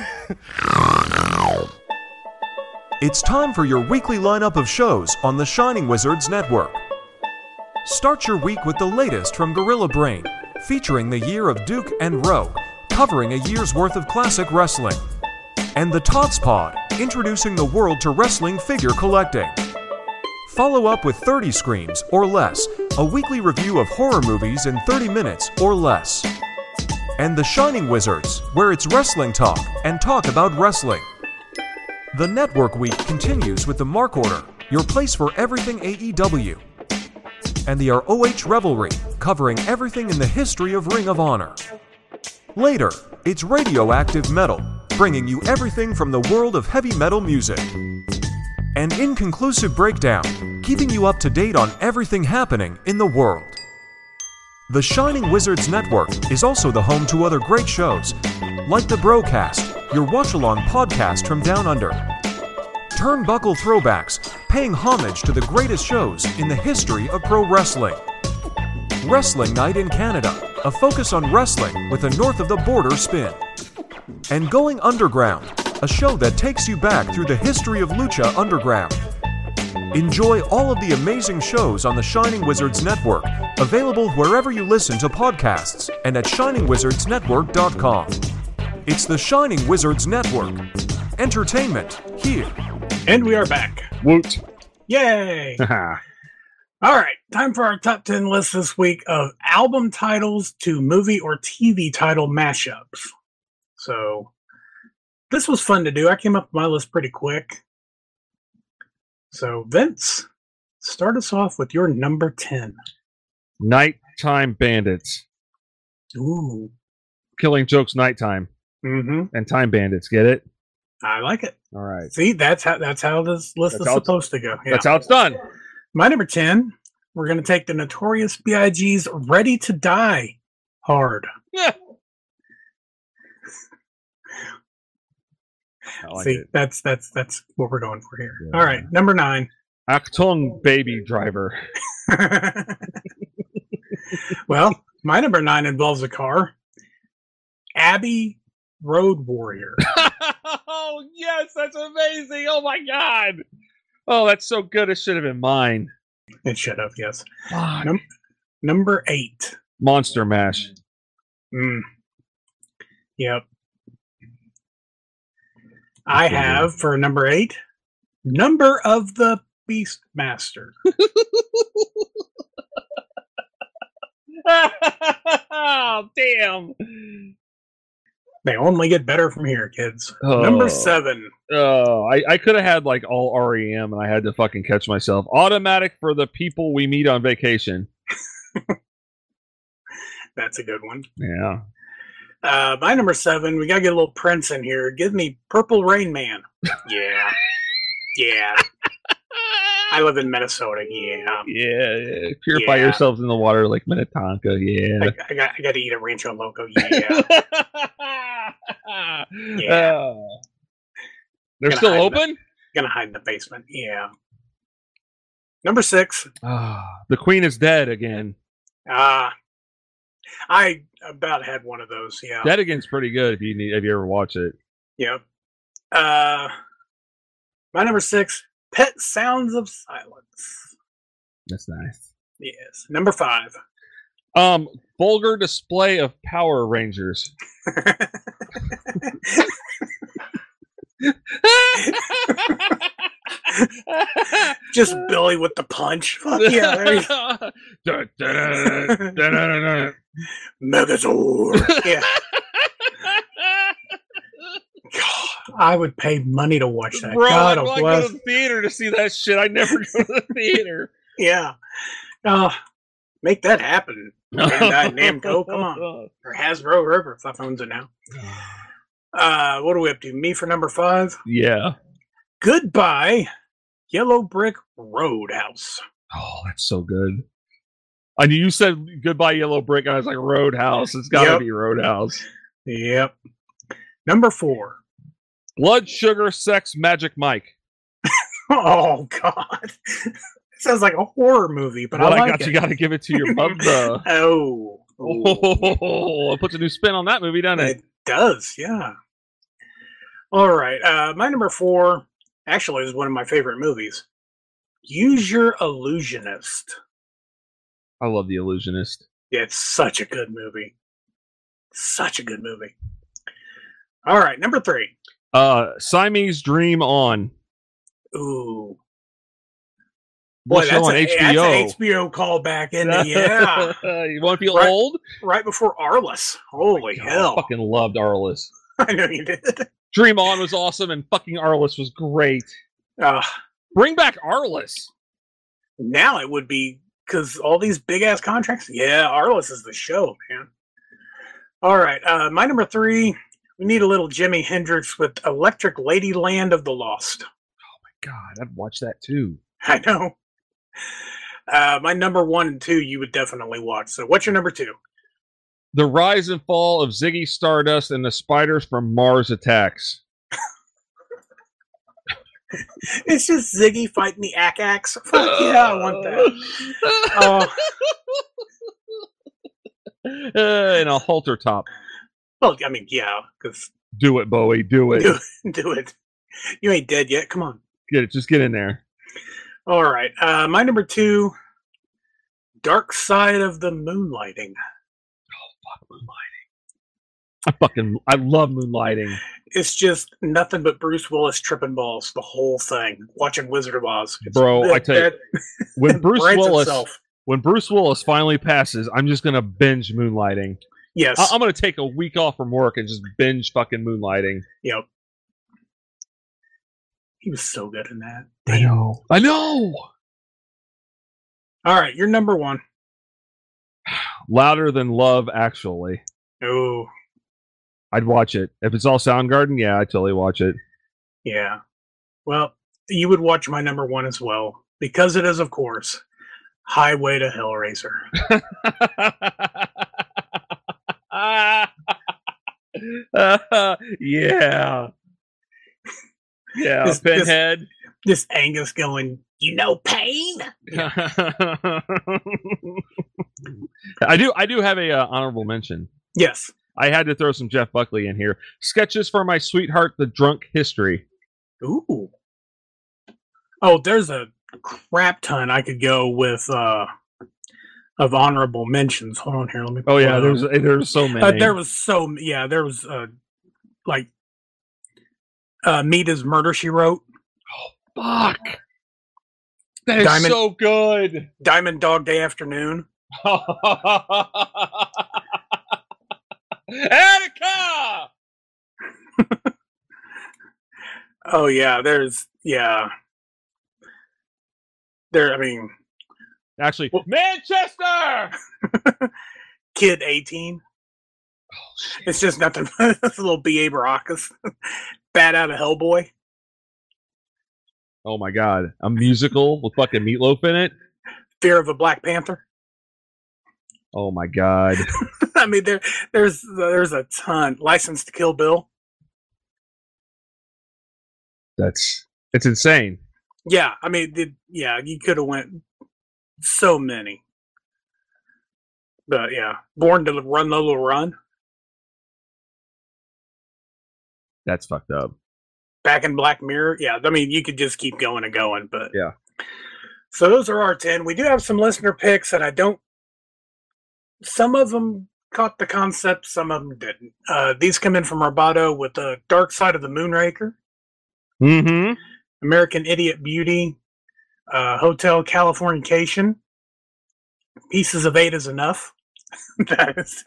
It's time for your weekly lineup of shows on the Shining Wizards Network. Start your week with the latest from Gorilla Brain, featuring the year of Duke and Rogue, covering a year's worth of classic wrestling. And the Tots Pod, introducing the world to wrestling figure collecting. Follow up with thirty Screams or Less, a weekly review of horror movies in thirty minutes or less. And The Shining Wizards, where it's wrestling talk and talk about wrestling. The Network Week continues with the Mark Order, your place for everything A E W. And the R O H Revelry, covering everything in the history of Ring of Honor. Later, it's Radioactive Metal, bringing you everything from the world of heavy metal music. And Inconclusive Breakdown, keeping you up to date on everything happening in the world. The Shining Wizards Network is also the home to other great shows, like the Broadcast, your watch-along podcast from Down Under. Turnbuckle Throwbacks, paying homage to the greatest shows in the history of pro wrestling. Wrestling Night in Canada, a focus on wrestling with a north-of-the-border spin. And Going Underground, a show that takes you back through the history of Lucha Underground. Enjoy all of the amazing shows on the Shining Wizards Network, available wherever you listen to podcasts and at shining wizards network dot com. It's the Shining Wizards Network. Entertainment here. And we are back. Woot. Yay! All right, time for our top ten list this week of album titles to movie or T V title mashups. So, this was fun to do. I came up with my list pretty quick. So, Vince, start us off with your number ten. Nighttime Bandits. Ooh. Killing Joke's Nighttime. Mm-hmm. And Time Bandits. Get it? I like it. All right. See, that's how that's how this list That's is how it's- supposed to go. Yeah. That's how it's done. My number ten, we're going to take the Notorious B I G's Ready to Die Hard. Yeah. I like See, it. that's that's that's what we're going for here. Yeah. All right, number nine. Achtung Baby Driver. Well, my number nine involves a car. Abbey Road Warrior. Oh, yes, that's amazing. Oh, my God. Oh, that's so good. It should have been mine. It should have, yes. Fuck. Num- number eight. Monster Mash. Mm. Yep. I have, for number eight, Number of the Beastmaster. Oh, damn. They only get better from here, kids. Oh. Number seven. Oh, I, I could have had like all R E M, and I had to fucking catch myself. Automatic for the people we meet on vacation. That's a good one. Yeah. Uh, my number seven, we gotta get a little Prince in here. Give me Purple Rain Man. Yeah. Yeah. I live in Minnesota. Yeah. Yeah, yeah. Purify Yeah. yourselves in the water like Minnetonka. Yeah. I, I got I got to eat a Rancho Loco. Yeah. Yeah. Uh, they're Gonna still hide open? Gonna hide in the basement. Yeah. Number six. Ah, the Queen is dead again. Ah. I about had one of those. Yeah. Dead Again's pretty good if you need if you ever watch it. Yep. Uh, my number six, Pet Sounds of Silence. That's nice. Yes. Number five. Um, vulgar display of Power Rangers. Just Billy with the punch. Fuck yeah. There you go. Dun, dun, dun, dun, dun, dun. Megazord. Yeah. God, I would pay money to watch that. Bro, God, I oh, like bless. go to the theater to see that shit. I never go to the theater. Yeah. Uh, make that happen. Bandai Namco, come on. Or Hasbro, whoever fuck owns it now. Uh, what are we up to? Me for number five? Yeah. Goodbye, Yellow Brick Roadhouse. Oh, that's so good. I knew you said goodbye Yellow Brick, and I was like, Roadhouse. It's got to Yep. be Roadhouse. Yep. Number four. Blood, Sugar, Sex, Magic Mike. Oh, God. Sounds like a horror movie, but What I I, like got, it. you got to give it to your mother. Oh. Oh, it puts a new spin on that movie, doesn't it? It does, yeah. All right. Uh, my number four actually is one of my favorite movies. Use Your Illusionist. I love The Illusionist. Yeah, it's such a good movie. Such a good movie. All right, number three. Uh, Siamese Dream On. Ooh. What Boy, show that's, on a, H B that's O? an H B O callback, isn't it? Yeah. You want to feel Right. old? Right before Arliss. Holy God, hell. I fucking loved Arliss. I know you did. Dream On was awesome, and fucking Arliss was great. Uh, Bring back Arliss. now it would be, because all these big-ass contracts, yeah, Arliss is the show, man. All right, uh, my number three, we need a little Jimi Hendrix with Electric Ladyland of the Lost. God, I'd watch that too. I know. Uh, my number one and two, you would definitely watch. So what's your number two? The Rise and Fall of Ziggy Stardust and the Spiders from Mars Attacks. It's just Ziggy fighting the Ack-Ax. Fuck yeah, I want that. Oh, Uh, and a halter top. well, I mean, yeah, because Do it, Bowie. Do it. do, do it. You ain't dead yet. Come on. Get it. Just get in there. All right. Uh, my number two, Dark Side of the Moonlighting. Fuck Moonlighting. I fucking I love Moonlighting. It's just nothing but Bruce Willis tripping balls the whole thing. Watching Wizard of Oz, It's- Bro, I that- tell you, that When Bruce writes Willis itself. when Bruce Willis finally passes, I'm just gonna binge Moonlighting. Yes. I- I'm gonna take a week off from work and just binge fucking Moonlighting. Yep. He was so good in that. I know. I know. All right, you're number one. Louder Than Love, actually. Oh, I'd watch it. If it's all Soundgarden, yeah, I'd totally watch it. yeah. Well, you would watch my number one as well because it is, of course, Highway to Hellraiser. Uh, yeah. Yeah, This- this- Pinhead. This Angus going, you know, pain. I do I do have a uh, honorable mention. Yes. I had to throw some Jeff Buckley in here. Sketches for My Sweetheart, The Drunk History. Ooh. Oh, there's a crap ton I could go with uh, of honorable mentions. Hold on here. Let me. Oh yeah, pull it there's up. there's so many. Uh, there was so yeah. There was uh, like uh, Mita's Murder She Wrote, Fuck. That is Diamond- so good. Diamond Dog Day Afternoon. Attica! Oh yeah, there's yeah. There, I mean, Actually, Well- Manchester. Kid eighteen. Oh, It's just nothing. It's a little B A Baracus, bat out of Hellboy. Oh my god, a musical with fucking Meatloaf in it. Fear of a Black Panther. Oh my god. I mean, there, there's, there's a ton. License to Kill Bill. That's it's insane. Yeah, I mean, the, yeah, you could have went so many. But yeah, Born to Run Lola Run. That's fucked up. Back in Black Mirror. Yeah, I mean, you could just keep going and going. But Yeah. So those are our ten. We do have some listener picks, and I don't. Some of them caught the concept, some of them didn't. Uh, these come in from Roboto with the Dark Side of the Moonraker, Mm-hmm. American Idiot Beauty, uh, Hotel Californication, Pieces of Eight is Enough. That is,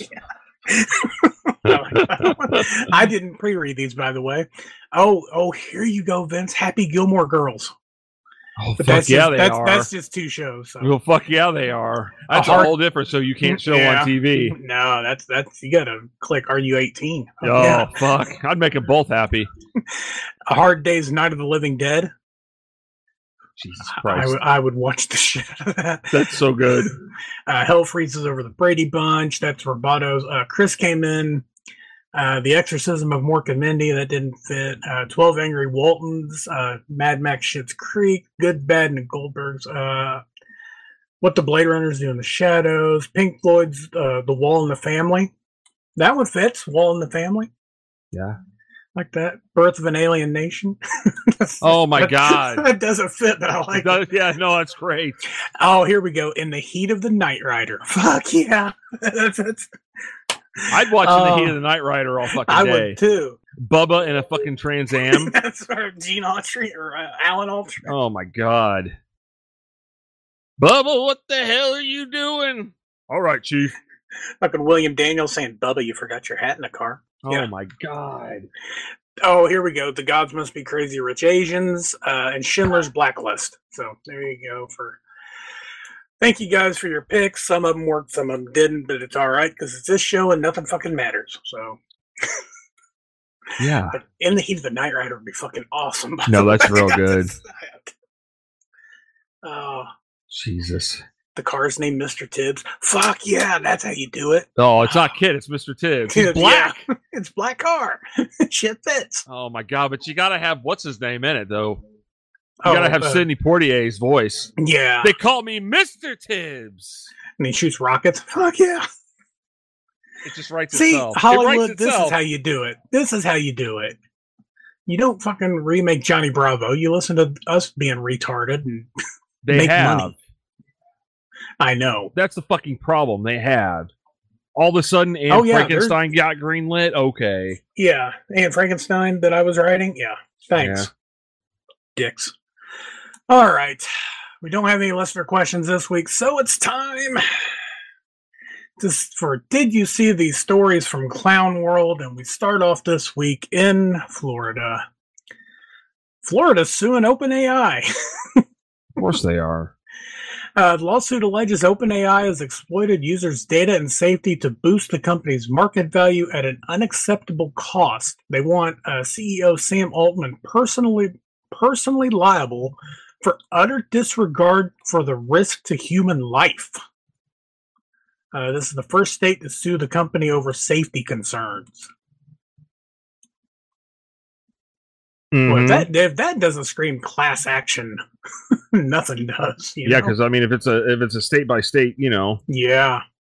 I didn't pre-read these, by the way. Oh, oh, here you go, Vince. Happy Gilmore Girls. Oh But fuck that's yeah, just, they that's, are. that's just two shows. So. Well, fuck yeah, they are. That's A a, hard- whole different. So you can't show Yeah. on T V. No, that's that's you gotta click. Are you eighteen? Oh yeah. fuck! I'd make them both happy. A Hard Day's Night of the Living Dead. Jesus I Christ, would I would watch the shit out of that. that's so good. Uh, Hell Freezes Over the Brady Bunch. That's Robato's. Uh, Chris came in. Uh, the Exorcism of Mork and Mindy. That didn't fit. Uh, Twelve Angry Waltons. Uh, Mad Max Schitt's Creek. Good, Bad, and Goldbergs. Uh, What the Blade Runners Do in the Shadows. Pink Floyd's uh, The Wall in the Family. That one fits. Wall in the Family. Yeah. Like that. Birth of an Alien Nation. Oh my That- god. That doesn't fit, but I like it. Yeah, no, that's great. Oh, here we go. In the Heat of the Night Rider. Fuck yeah. that's, that's, I'd watch in the Oh. heat of the Night Rider all fucking I day. would too. Bubba in a fucking Trans Am. That's our Gene Autry or uh, Alan Autry. Oh my god. Bubba, what the hell are you doing? All right, Chief. Fucking William Daniels saying, Bubba, you forgot your hat in the car. Oh Yeah. my god. Oh, here we go. The Gods Must Be Crazy Rich Asians uh, and Schindler's Blacklist. So there you go. For Thank you guys for your picks. Some of them worked, some of them didn't, but it's all right because it's this show and nothing fucking matters. So, Yeah. but In the Heat of the Night Rider would be fucking awesome. by No, the that's way. real I got good. this- Oh, Jesus. the car's named Mister Tibbs. Fuck yeah, that's how you do it. Oh, it's not Kid, it's Mister Tibbs. He's Yeah, black. it's black car. Shit fits. Oh my god, but you gotta have what's his name in it though. You Oh, gotta have uh, Sidney Poitier's voice. Yeah. They call me Mister Tibbs. And he shoots rockets. Fuck yeah. It just writes See, itself. It Hollywood, writes this itself. is how you do it. This is how you do it. You don't fucking remake Johnny Bravo. You listen to us being retarded. And they make have. money. I know. That's the fucking problem. They have. All of a sudden, Anne Oh, yeah, Frankenstein got greenlit. Okay. Yeah. And Frankenstein that I was writing. Yeah. Thanks. Yeah. Dicks. All right. We don't have any listener questions this week, so it's time just for Did You See These Stories from Clown World? And we start off this week in Florida. Florida's suing OpenAI. Of course they are. Uh, the lawsuit alleges OpenAI has exploited users' data and safety to boost the company's market value at an unacceptable cost. They want uh, C E O Sam Altman personally personally liable for utter disregard for the risk to human life. Uh, this is the first state to sue the company over safety concerns. Well, Mhm. if that if that doesn't scream class action, nothing does. You Yeah, know? because I mean, if it's a if it's a state by state, you know, Yeah.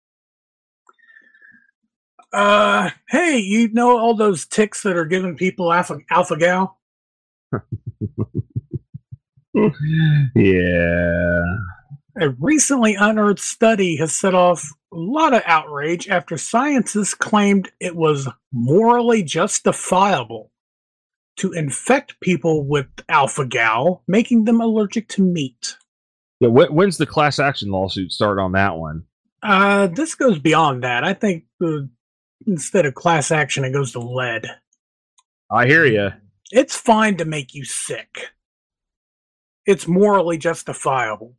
Uh, hey, you know all those ticks that are giving people alpha alpha gal? yeah. A recently unearthed study has set off a lot of outrage after scientists claimed it was morally justifiable to infect people with alpha gal, making them allergic to meat. Yeah, wh- when's the class action lawsuit start on that one? Uh, this goes beyond that. I think uh, instead of class action, it goes to lead. I hear you. It's fine to make you sick. It's morally justifiable.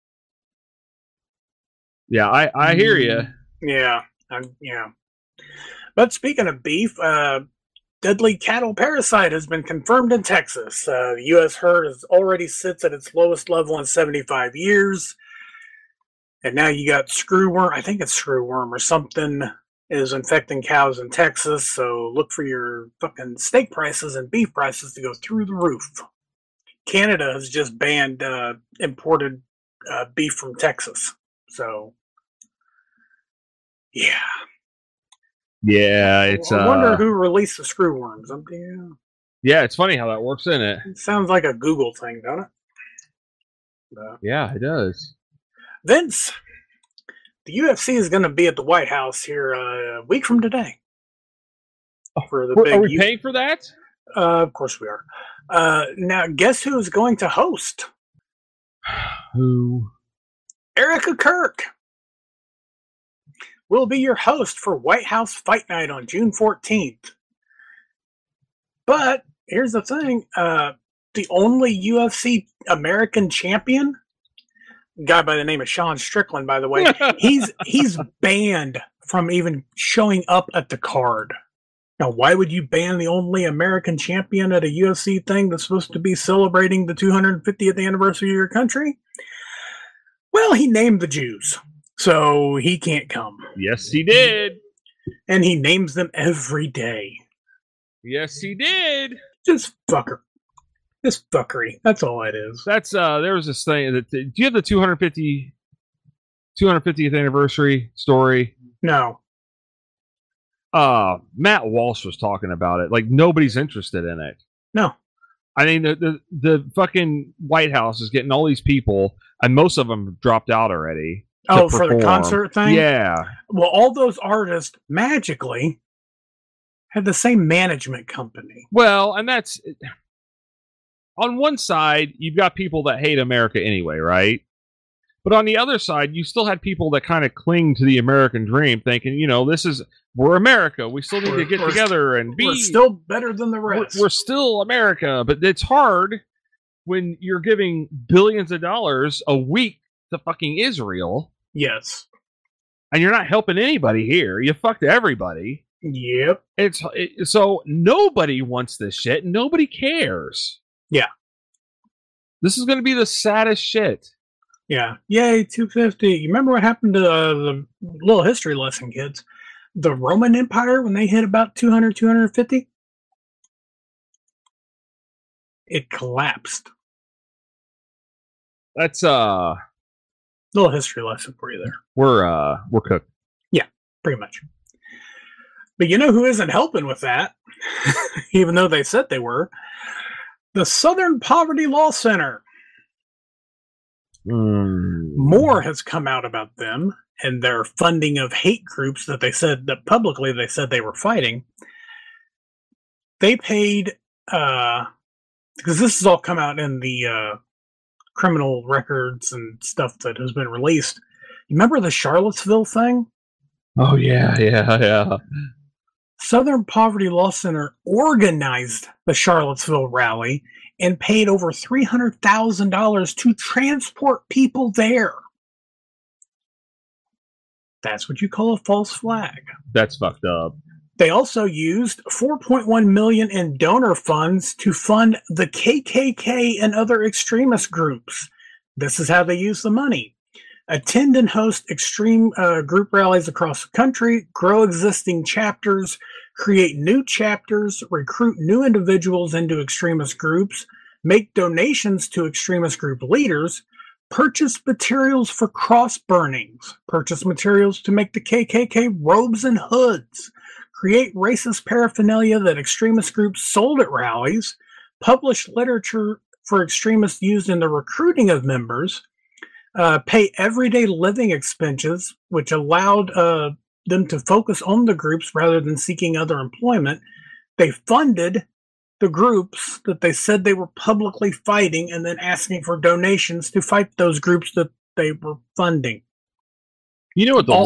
Yeah, I, I hear you. Yeah, um, yeah. But speaking of beef, uh, deadly cattle parasite has been confirmed in Texas. Uh, the U S herd is already sits at its lowest level in seventy-five years. And now you got screwworm, I think it's screwworm or something, is infecting cows in Texas. So look for your fucking steak prices and beef prices to go through the roof. Canada has just banned uh, imported uh, beef from Texas. So, yeah. Yeah, it's. I wonder uh, who released the screwworms. Um, yeah. Yeah, it's funny how that works, isn't it? It sounds like a Google thing, don't it? But Yeah, it does. Vince, the U F C is going to be at the White House here uh, a week from today. For the We're- big Are we U- paying for that? Uh, of course we are. Uh, now, guess who is going to host? Who? Erica Kirk will be your host for White House Fight Night on June fourteenth. But here's the thing. Uh, the only U F C American champion, a guy by the name of Sean Strickland, by the way, he's he's banned from even showing up at the card. Now, why would you ban the only American champion at a U F C thing that's supposed to be celebrating the two hundred fiftieth anniversary of your country? Well, he named the Jews, so he can't come. Yes, he did. And he names them every day. Yes, he did. Just fucker. Just fuckery. That's all it is. That's uh. There was this thing that. Do you have the two hundred fifty, two hundred fiftieth anniversary story? No. Uh, Matt Walsh was talking about it. Like nobody's interested in it. No. I mean, the, the the fucking White House is getting all these people, and most of them have dropped out already. to Oh, for the perform. concert thing? Yeah. Well, all those artists magically had the same management company. Well, and that's on one side, you've got people that hate America anyway, right? But on the other side, you still had people that kind of cling to the American dream, thinking, you know, this is we're America. We still need We're- to get we're- together and be. We're still better than the we're, rest. we're still America, but it's hard when you're giving billions of dollars a week to fucking Israel, Yes. and you're not helping anybody here. You fucked everybody. Yep. It's it, so nobody wants this shit. Nobody cares. Yeah. This is going to be the saddest shit. Yeah. Yay, two fifty. You remember what happened to uh, the little history lesson, kids? The Roman Empire, when they hit about two hundred, two hundred fifty, it collapsed. That's uh, Little history lesson for you there. we're uh, we're cooked. Pretty much. But you know who isn't helping with that? Even though they said they were? The Southern Poverty Law Center. Mm. More has come out about them and their funding of hate groups that they said that publicly they said they were fighting. They paid, uh, because this has all come out in the uh, criminal records and stuff that has been released. You remember the Charlottesville thing? Oh yeah, yeah, yeah. Southern Poverty Law Center organized the Charlottesville rally and paid over three hundred thousand dollars to transport people there. That's what you call a false flag. That's fucked up. They also used four point one million dollars in donor funds to fund the K K K and other extremist groups. This is how they use the money. Attend and host extreme uh, group rallies across the country, grow existing chapters, create new chapters, recruit new individuals into extremist groups, make donations to extremist group leaders, purchase materials for cross burnings, purchase materials to make the K K K robes and hoods, create racist paraphernalia that extremist groups sold at rallies, publish literature for extremists used in the recruiting of members, uh, pay everyday living expenses, which allowed uh, them to focus on the groups rather than seeking other employment. They funded the groups that they said they were publicly fighting and then asking for donations to fight those groups that they were funding. You know what the All- wor-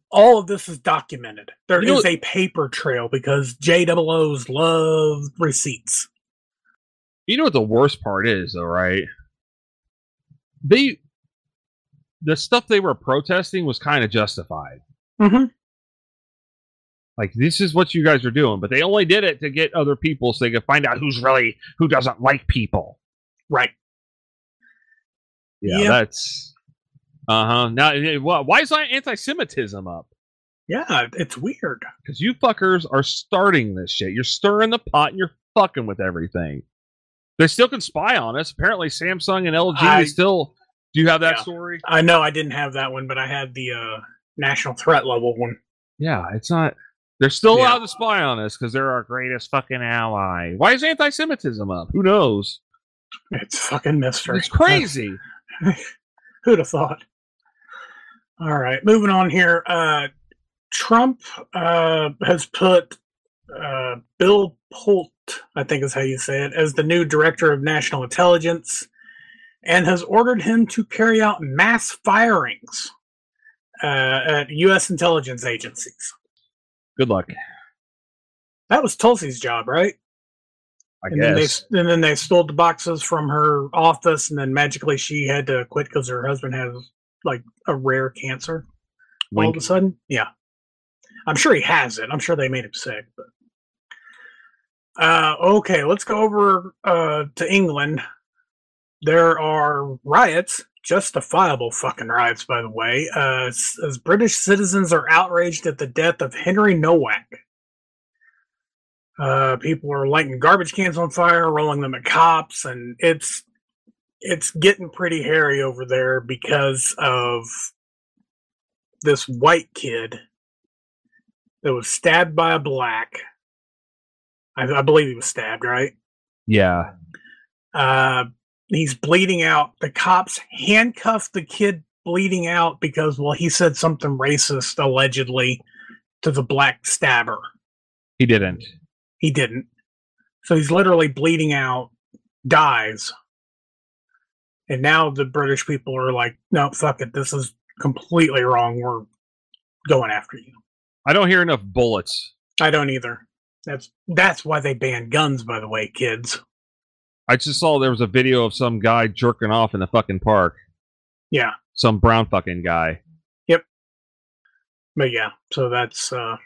all of this is documented. There You know is what- a paper trail because J O Os love receipts. You know what the worst part is, though, right? They, the stuff they were protesting was kind of justified. Mm-hmm. Like, this is what you guys are doing, but they only did it to get other people so they could find out who's really, who doesn't like people. Right. Yeah, Yeah. that's, uh-huh. Now, eh, why why is that anti-Semitism up? Yeah, it's weird. Because you fuckers are starting this shit. You're stirring the pot and you're fucking with everything. They still can spy on us. Apparently, Samsung and L G I- is still. Do you have that Yeah. story? I know I didn't have that one, but I had the uh, national threat level one. Yeah, it's not. They're still Yeah. allowed to spy on us because they're our greatest fucking ally. Why is anti-Semitism up? Who knows? It's fucking mystery. It's crazy. Who'd have thought? All right, moving on here. Uh, Trump uh, has put uh, Bill Holt, I think is how you say it, as the new director of national intelligence, and has ordered him to carry out mass firings uh, at U S intelligence agencies. Good luck. That was Tulsi's job, right? I and then guess. they and then they stole the boxes from her office, and then magically she had to quit because her husband has like a rare cancer. All Wink. of a sudden, yeah, I'm sure he has it. I'm sure they made him sick. But uh, okay, let's go over uh, to England. There are riots, justifiable fucking riots, by the way, uh, as, as British citizens are outraged at the death of Henry Nowak. Uh, people are lighting garbage cans on fire, rolling them at cops, and it's it's getting pretty hairy over there because of this white kid that was stabbed by a black. I, I believe he was stabbed, right? Yeah. Uh, he's bleeding out. The cops handcuffed the kid bleeding out because, well, he said something racist, allegedly, to the black stabber. He didn't. He didn't. So he's literally bleeding out, dies. And now the British people are like, no, fuck it. This is completely wrong. We're going after you. I don't hear enough bullets. I don't either. That's that's why they banned guns, by the way, kids. I just saw there was a video of some guy jerking off in the fucking park. Yeah. Some brown fucking guy. But yeah, so that's, uh,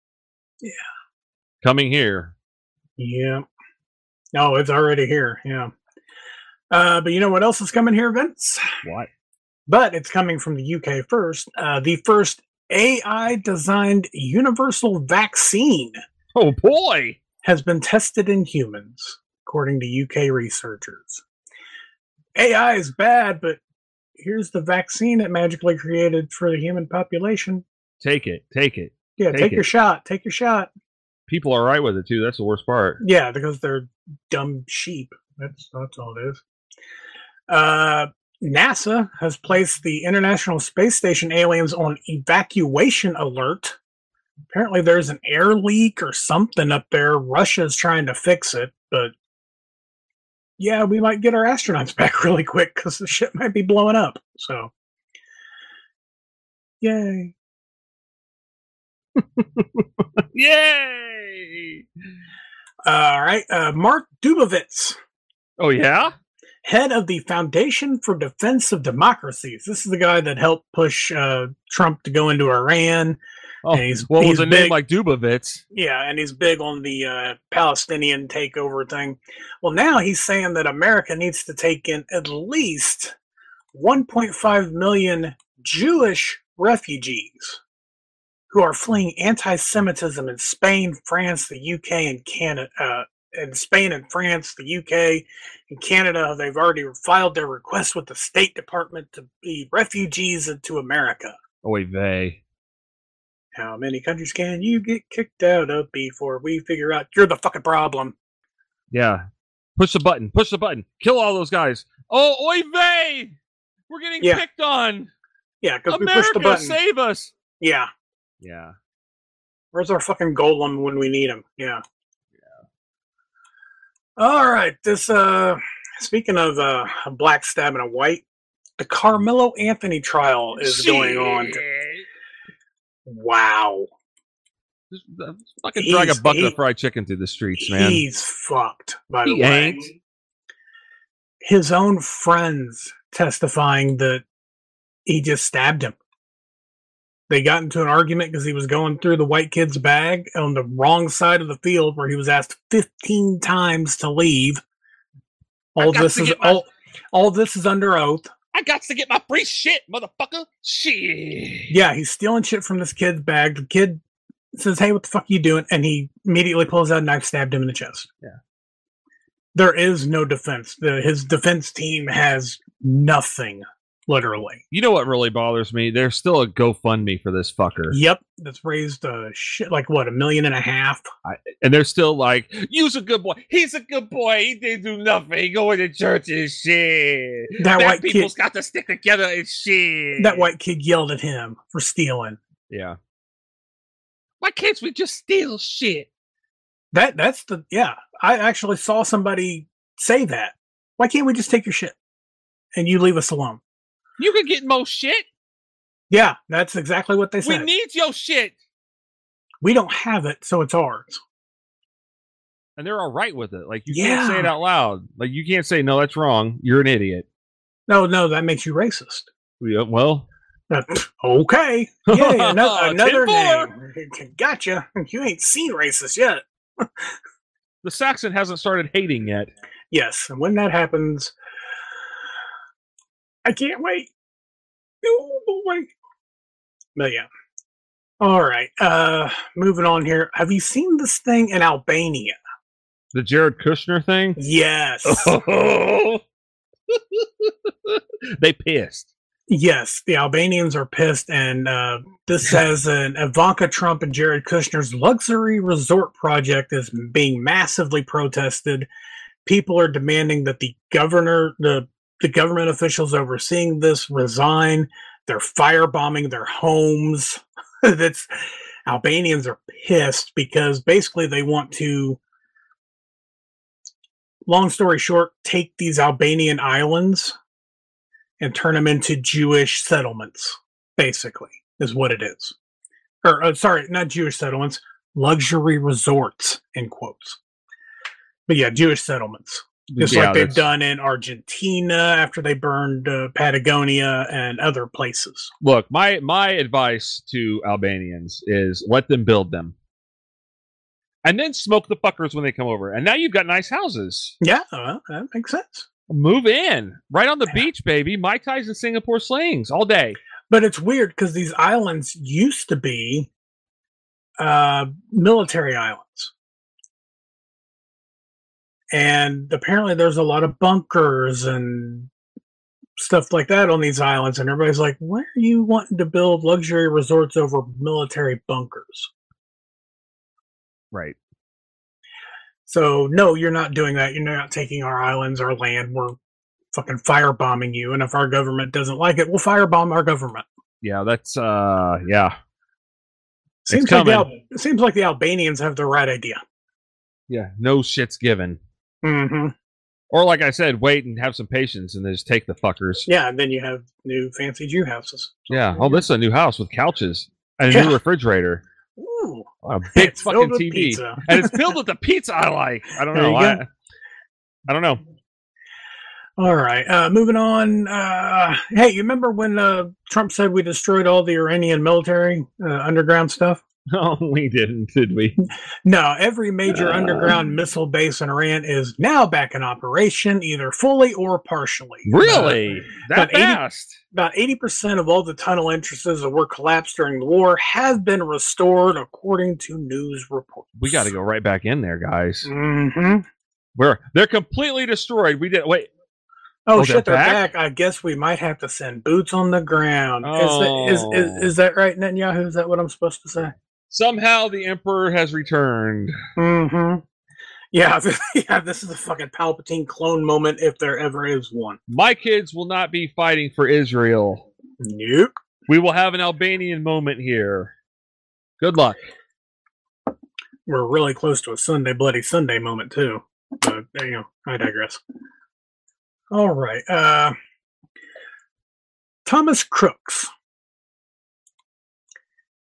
Coming here. yeah. No, it's already here. Yeah. Uh, but you know what else is coming here, Vince? What? But it's coming from the U K first. Uh, the first A I-designed universal vaccine Oh boy! has been tested in humans, according to U K researchers. A I is bad, but here's the vaccine it magically created for the human population. Take it. Take it. Yeah, Take take, it. your shot. Take your shot. People are right with it too. That's the worst part. Yeah, because they're dumb sheep. That's that's all it is. Uh, NASA has placed the International Space Station aliens on evacuation alert. Apparently, there's an air leak or something up there. Russia's trying to fix it, but yeah, we might get our astronauts back really quick because the ship might be blowing up. So, yay. Yay! All right. Uh, Mark Dubovitz, Oh yeah? head of the Foundation for Defense of Democracies. This is the guy that helped push uh, Trump to go into Iran. Oh, And he's- well, he's with a name big. like Dubovitz. Yeah, and he's big on the uh, Palestinian takeover thing. Well, now he's saying that America needs to take in at least one point five million Jewish refugees who are fleeing anti-Semitism in Spain, France, the U K, and Canada. Uh, in Spain and France, the U K, and Canada, they've already filed their request with the State Department to be refugees into America. Oh wait, they. How many countries can you get kicked out of before we figure out you're the fucking problem? Yeah. Push the button. Push the button. Kill all those guys. Oh, oy vey! We're getting Yeah. picked on. Yeah, because we pushed the America, button. save us. Yeah. Yeah. Where's our fucking golem when we need him? Yeah. All right. This, uh, speaking of uh, a black stabbing a white, the Carmelo Anthony trial is going on. Shit. Wow. Just, uh, fucking drag He's- a bucket he- of fried chicken through the streets, man. He's fucked, by He the way. ain't. His own friends testifying that he just stabbed him. They got into an argument because he was going through the white kid's bag on the wrong side of the field where he was asked fifteen times to leave. All got this to is get my- all, all this is under oath. I got to get my free shit, motherfucker. Shit. Yeah, he's stealing shit from this kid's bag. The kid says, "Hey, what the fuck are you doing?" And he immediately pulls out a knife, stabbed him in the chest. Yeah. There is no defense. The, his defense team has nothing, literally. You know what really bothers me? There's still a GoFundMe for this fucker. Yep, that's raised a shit like what a million and a half. And they're still like, you's a good boy. He's a good boy. He didn't do nothing. He going to church and shit. That Black white people's kid, got to stick together and shit. that white kid yelled at him for stealing. Yeah. Why can't we just steal shit? That that's the yeah. I actually saw somebody say that. Why can't we just take your shit and you leave us alone? You can get more shit. Yeah, that's exactly what they We said. need your shit. We don't have it, so it's ours. And they're all right with it. Like, you Yeah. can't say it out loud. Like, you can't say, no, that's wrong. You're an idiot. No, no, that makes you racist. Yeah, well, Uh, okay. Yeah, another, another ten name. Gotcha. You ain't seen racist yet. the Saxon hasn't started hating yet. Yes, and when that happens, I can't wait. Oh boy. But yeah. All right. Uh moving on here. Have you seen this thing in Albania? The Jared Kushner thing? Yes. They pissed. Yes, the Albanians are pissed, and uh, this says an Ivanka Trump and Jared Kushner's luxury resort project is being massively protested. People are demanding that the governor, the the government officials overseeing this resign. They're firebombing their homes. That's Albanians are pissed because basically they want to, long story short, take these Albanian islands and turn them into Jewish settlements, basically, is what it is. Or, uh, sorry, not Jewish settlements, luxury resorts, in quotes. But yeah, Jewish settlements. Just Yeah, like they've that's- done in Argentina after they burned uh, Patagonia and other places. Look, my my advice to Albanians is let them build them. And then smoke the fuckers when they come over. And now you've got nice houses. Yeah, well, that makes sense. Move in. Right on the beach, baby. Mai Tais and Singapore slings all day. But it's weird because these islands used to be uh, military islands. And apparently there's a lot of bunkers and stuff like that on these islands. And everybody's like, why are you wanting to build luxury resorts over military bunkers? Right. So, no, you're not doing that. You're not taking our islands, our land. We're fucking firebombing you. And if our government doesn't like it, we'll firebomb our government. Yeah, that's, uh, yeah. Seems It's like, the, coming. Al- it seems like the Albanians have the right idea. Yeah, no shit's given. Mm-hmm. Or like I said, wait and have some patience and then just take the fuckers. Yeah, and then you have new fancy Jew houses. Yeah. Oh, this is a new house with couches and a Yeah. new refrigerator. Ooh, A big it's filled fucking with T V. pizza. And it's filled with the pizza I like. I don't There know. you I, go. I don't know. All right, uh, moving on. Uh, hey, you remember when uh, Trump said we destroyed all the Iranian military uh, underground stuff? No, we didn't, did we? No, every major Uh. underground missile base in Iran is now back in operation, either fully or partially. Really? that about eighty fast? About eighty percent of all the tunnel entrances that were collapsed during the war have been restored, according to news reports. We got to go right back in there, guys. Mm-hmm. We're they're completely destroyed. We did wait. Oh, Oh, shit, they're they're back? back? I guess we might have to send boots on the ground. Is, that, is, Oh. is, is that right, Netanyahu? Is that what I'm supposed to say? Somehow the emperor has returned. Mm-hmm. Yeah, yeah, this is a fucking Palpatine clone moment if there ever is one. My kids will not be fighting for Israel. Nope. We will have an Albanian moment here. Good luck. We're really close to a Sunday Bloody Sunday moment, too. But, you know, I digress. All right. Uh, Thomas Crooks.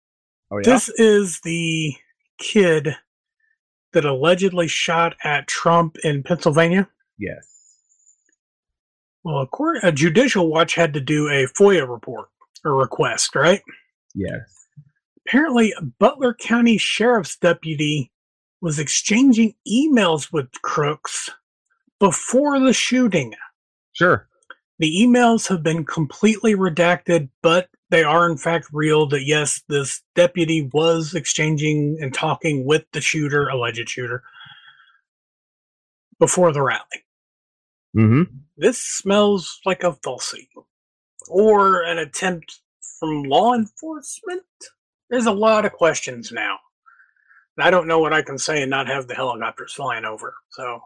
Oh, yeah? This is the kid that allegedly shot at Trump in Pennsylvania. Yes. Well, according, a Judicial Watch had to do a FOIA report or request, right? Yes. Apparently, a Butler County Sheriff's deputy was exchanging emails with crooks before the shooting. Sure. The emails have been completely redacted, but they are in fact real. That yes, this deputy was exchanging and talking with the shooter, alleged shooter, before the rally. Mm-hmm. This smells like a falsie or an attempt from law enforcement. There's a lot of questions now. And I don't know what I can say and not have the helicopters flying over. So, a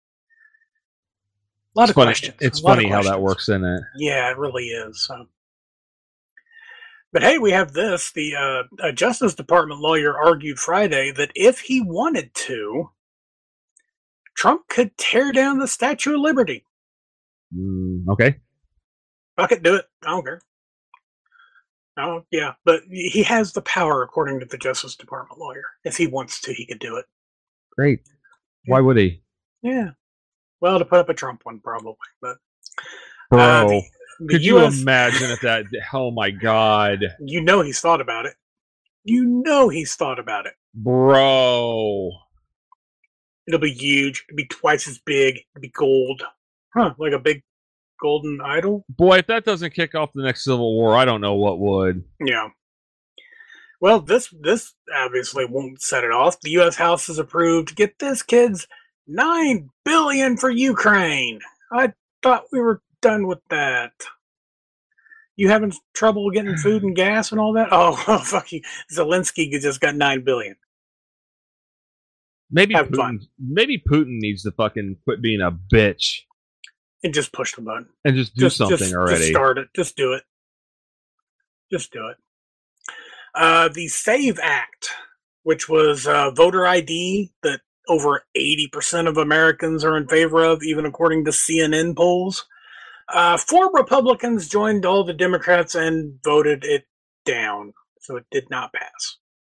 lot It's of funny. questions. It's A lot of funny how that questions. works, isn't it? Yeah, it really is. So. But hey, we have this. The uh, a Justice Department lawyer argued Friday that if he wanted to, Trump could tear down the Statue of Liberty. Mm, okay. Fuck it, do it. I don't care. Oh, yeah, but he has the power, according to the Justice Department lawyer. If he wants to, he could do it. Great. Why would he? Yeah. Well, to put up a Trump one, probably. But Bro, uh, the, the could U S you imagine if that... Oh, my God. You know he's thought about it. You know he's thought about it. Bro. It'll be huge. It'll be twice as big. It'll be gold. Huh, like a big golden idol? Boy, if that doesn't kick off the next Civil War, I don't know what would. Yeah. Well, this this obviously won't set it off. The U S House has approved, get this, kids, nine billion dollars for Ukraine. I thought we were done with that. You having trouble getting food and gas and all that? Oh, oh fuck you. Zelensky just got nine billion dollars. Maybe Have Putin, fun. maybe Putin needs to fucking quit being a bitch And just push the button. and just do just, something just, already. Just start it. Just do it. Just do it. Uh, the SAVE Act, which was uh, voter I D that over eighty percent of Americans are in favor of, even according to C N N polls. Uh, four Republicans joined all the Democrats and voted it down, so it did not pass.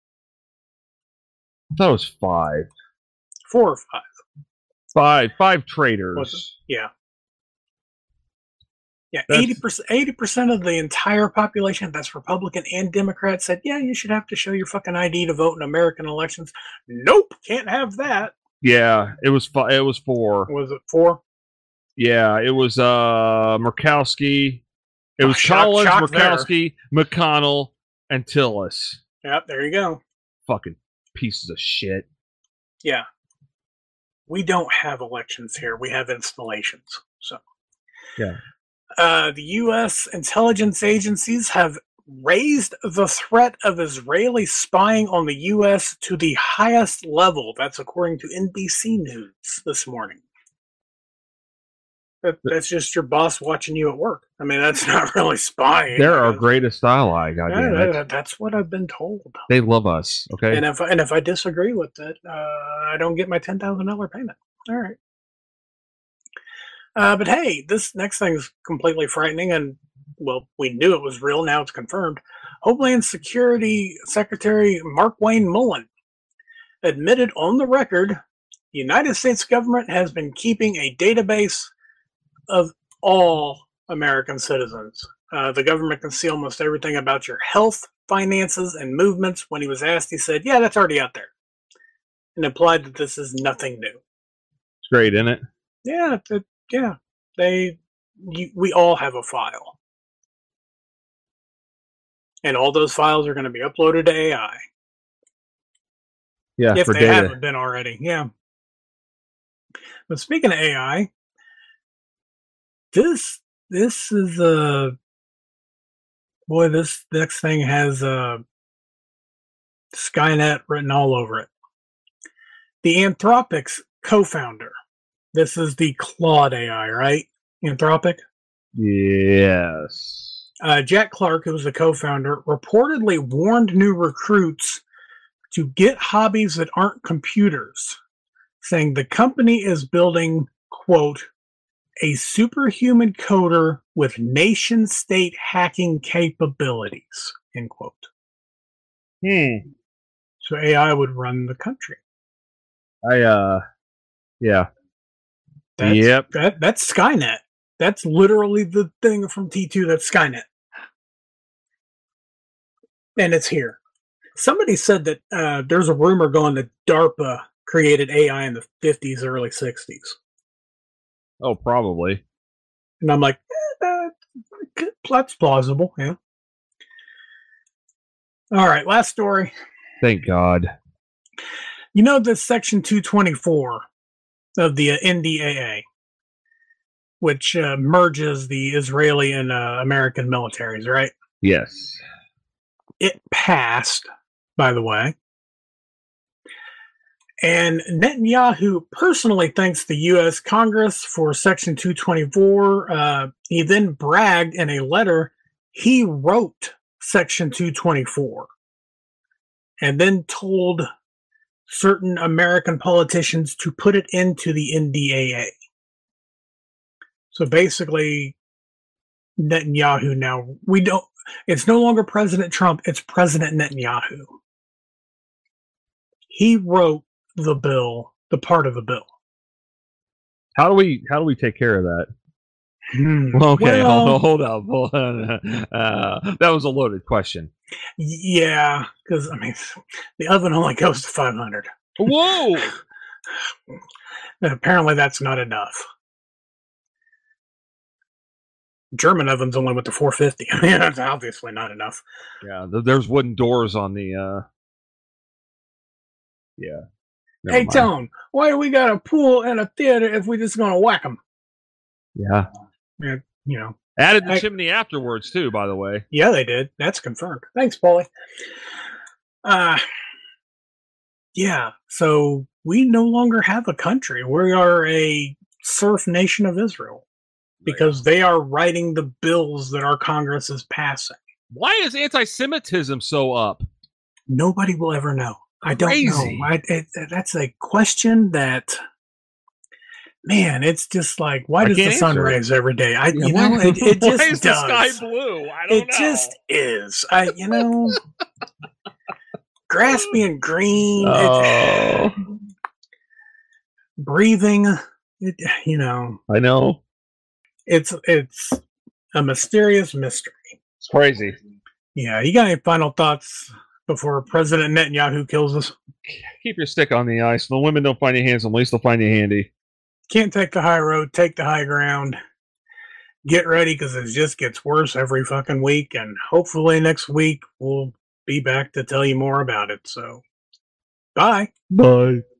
I thought it was five. Four or five. Five. Five Was it? traitors. Yeah. Yeah, That's- eighty percent, eighty percent of the entire population, that's Republican and Democrat, said, yeah, you should have to show your fucking I D to vote in American elections. Nope, can't have that. Yeah, it was fi- It was four. Was it four? Yeah, it was uh Murkowski. It Oh, was shock- Collins, shock there. Murkowski, McConnell, and Tillis. Yep, there you go. Fucking pieces of shit. Yeah. We don't have elections here. We have installations. So, Yeah. uh, the U S intelligence agencies have raised the threat of Israeli spying on the U S to the highest level. That's according to N B C News this morning. That, that's just your boss watching you at work. I mean, that's not really spying. They're our greatest ally, Yeah, goddamn it. that- that's what I've been told. They love us, okay? And if and if I disagree with it, uh, I don't get my ten thousand dollar payment. All right. Uh, but hey, this next thing is completely frightening, and well, we knew it was real. Now it's confirmed. Homeland Security Secretary Mark Wayne Mullen admitted on the record, the United States government has been keeping a database of all American citizens. Uh, the government can see almost everything about your health, finances, and movements. When he was asked, he said, yeah, that's already out there. And implied that this is nothing new. It's great, isn't it? Yeah, it, yeah. They, you, we all have a file. And all those files are going to be uploaded to A I. Yeah, if for they data. haven't been already. Yeah. But speaking of A I, this this is a boy. This next thing has uh, Skynet written all over it. The Anthropic's co-founder. This is the Claude A I, right? Anthropic. Yes. Uh, Jack Clark, who was the co-founder, reportedly warned new recruits to get hobbies that aren't computers, saying the company is building, quote, a superhuman coder with nation-state hacking capabilities, end quote. Hmm. So A I would run the country. I uh, yeah. That's, Yep. That that's Skynet. That's literally the thing from T two. That's Skynet, and it's here. Somebody said that uh, there's a rumor going that DARPA created A I in the fifties, early sixties, Oh, probably. and I'm like, eh, that, that's plausible. Yeah. All right, last story. Thank God. You know this Section two twenty-four of the uh, N D A A, which uh, merges the Israeli and uh, American militaries, right? Yes. It passed, by the way. And Netanyahu personally thanks the U S Congress for Section two twenty-four. Uh, he then bragged in a letter he wrote Section two twenty-four and then told certain American politicians to put it into the N D A A. So basically, Netanyahu now, we don't, it's no longer President Trump, it's President Netanyahu. He wrote the bill, the part of the bill. How do we how do we take care of that? Hmm. Okay, Well, hold, hold up. Hold on. Uh, that was a loaded question. yeah, because, I mean, the oven only goes to five hundred. Whoa! And apparently that's not enough. German ovens only went to four fifty. I mean, that's obviously not enough. Yeah, th- there's wooden doors on the. Uh... Yeah. Never Hey, mind. Tone, why do we got a pool and a theater if we're just going to whack them? Yeah. Yeah, you know. Added the I- chimney afterwards too. By the way. Yeah, they did. That's confirmed. Thanks, Paulie. Uh, yeah, so we no longer have a country. We are a serf nation of Israel because they are writing the bills that our Congress is passing. Why is anti-Semitism so up? Nobody will ever know. I don't Crazy. know. I, it, that's a question that, man, it's just like, why I does the can't sun answer it. rise every day? I, Yeah, you why- know, it, it just why is the does. sky blue? I don't It know. just is. I, you know, grass being green, it- Oh, breathing, it, you know, I know. it's it's a mysterious mystery. It's crazy. Yeah, you got any final thoughts before President Netanyahu kills us? Keep your stick on the ice. The women don't find you handsome. At least they'll find you handy. Can't take the high road, take the high ground. Get ready because it just gets worse every fucking week, and hopefully next week we'll be back to tell you more about it. So, bye. Bye.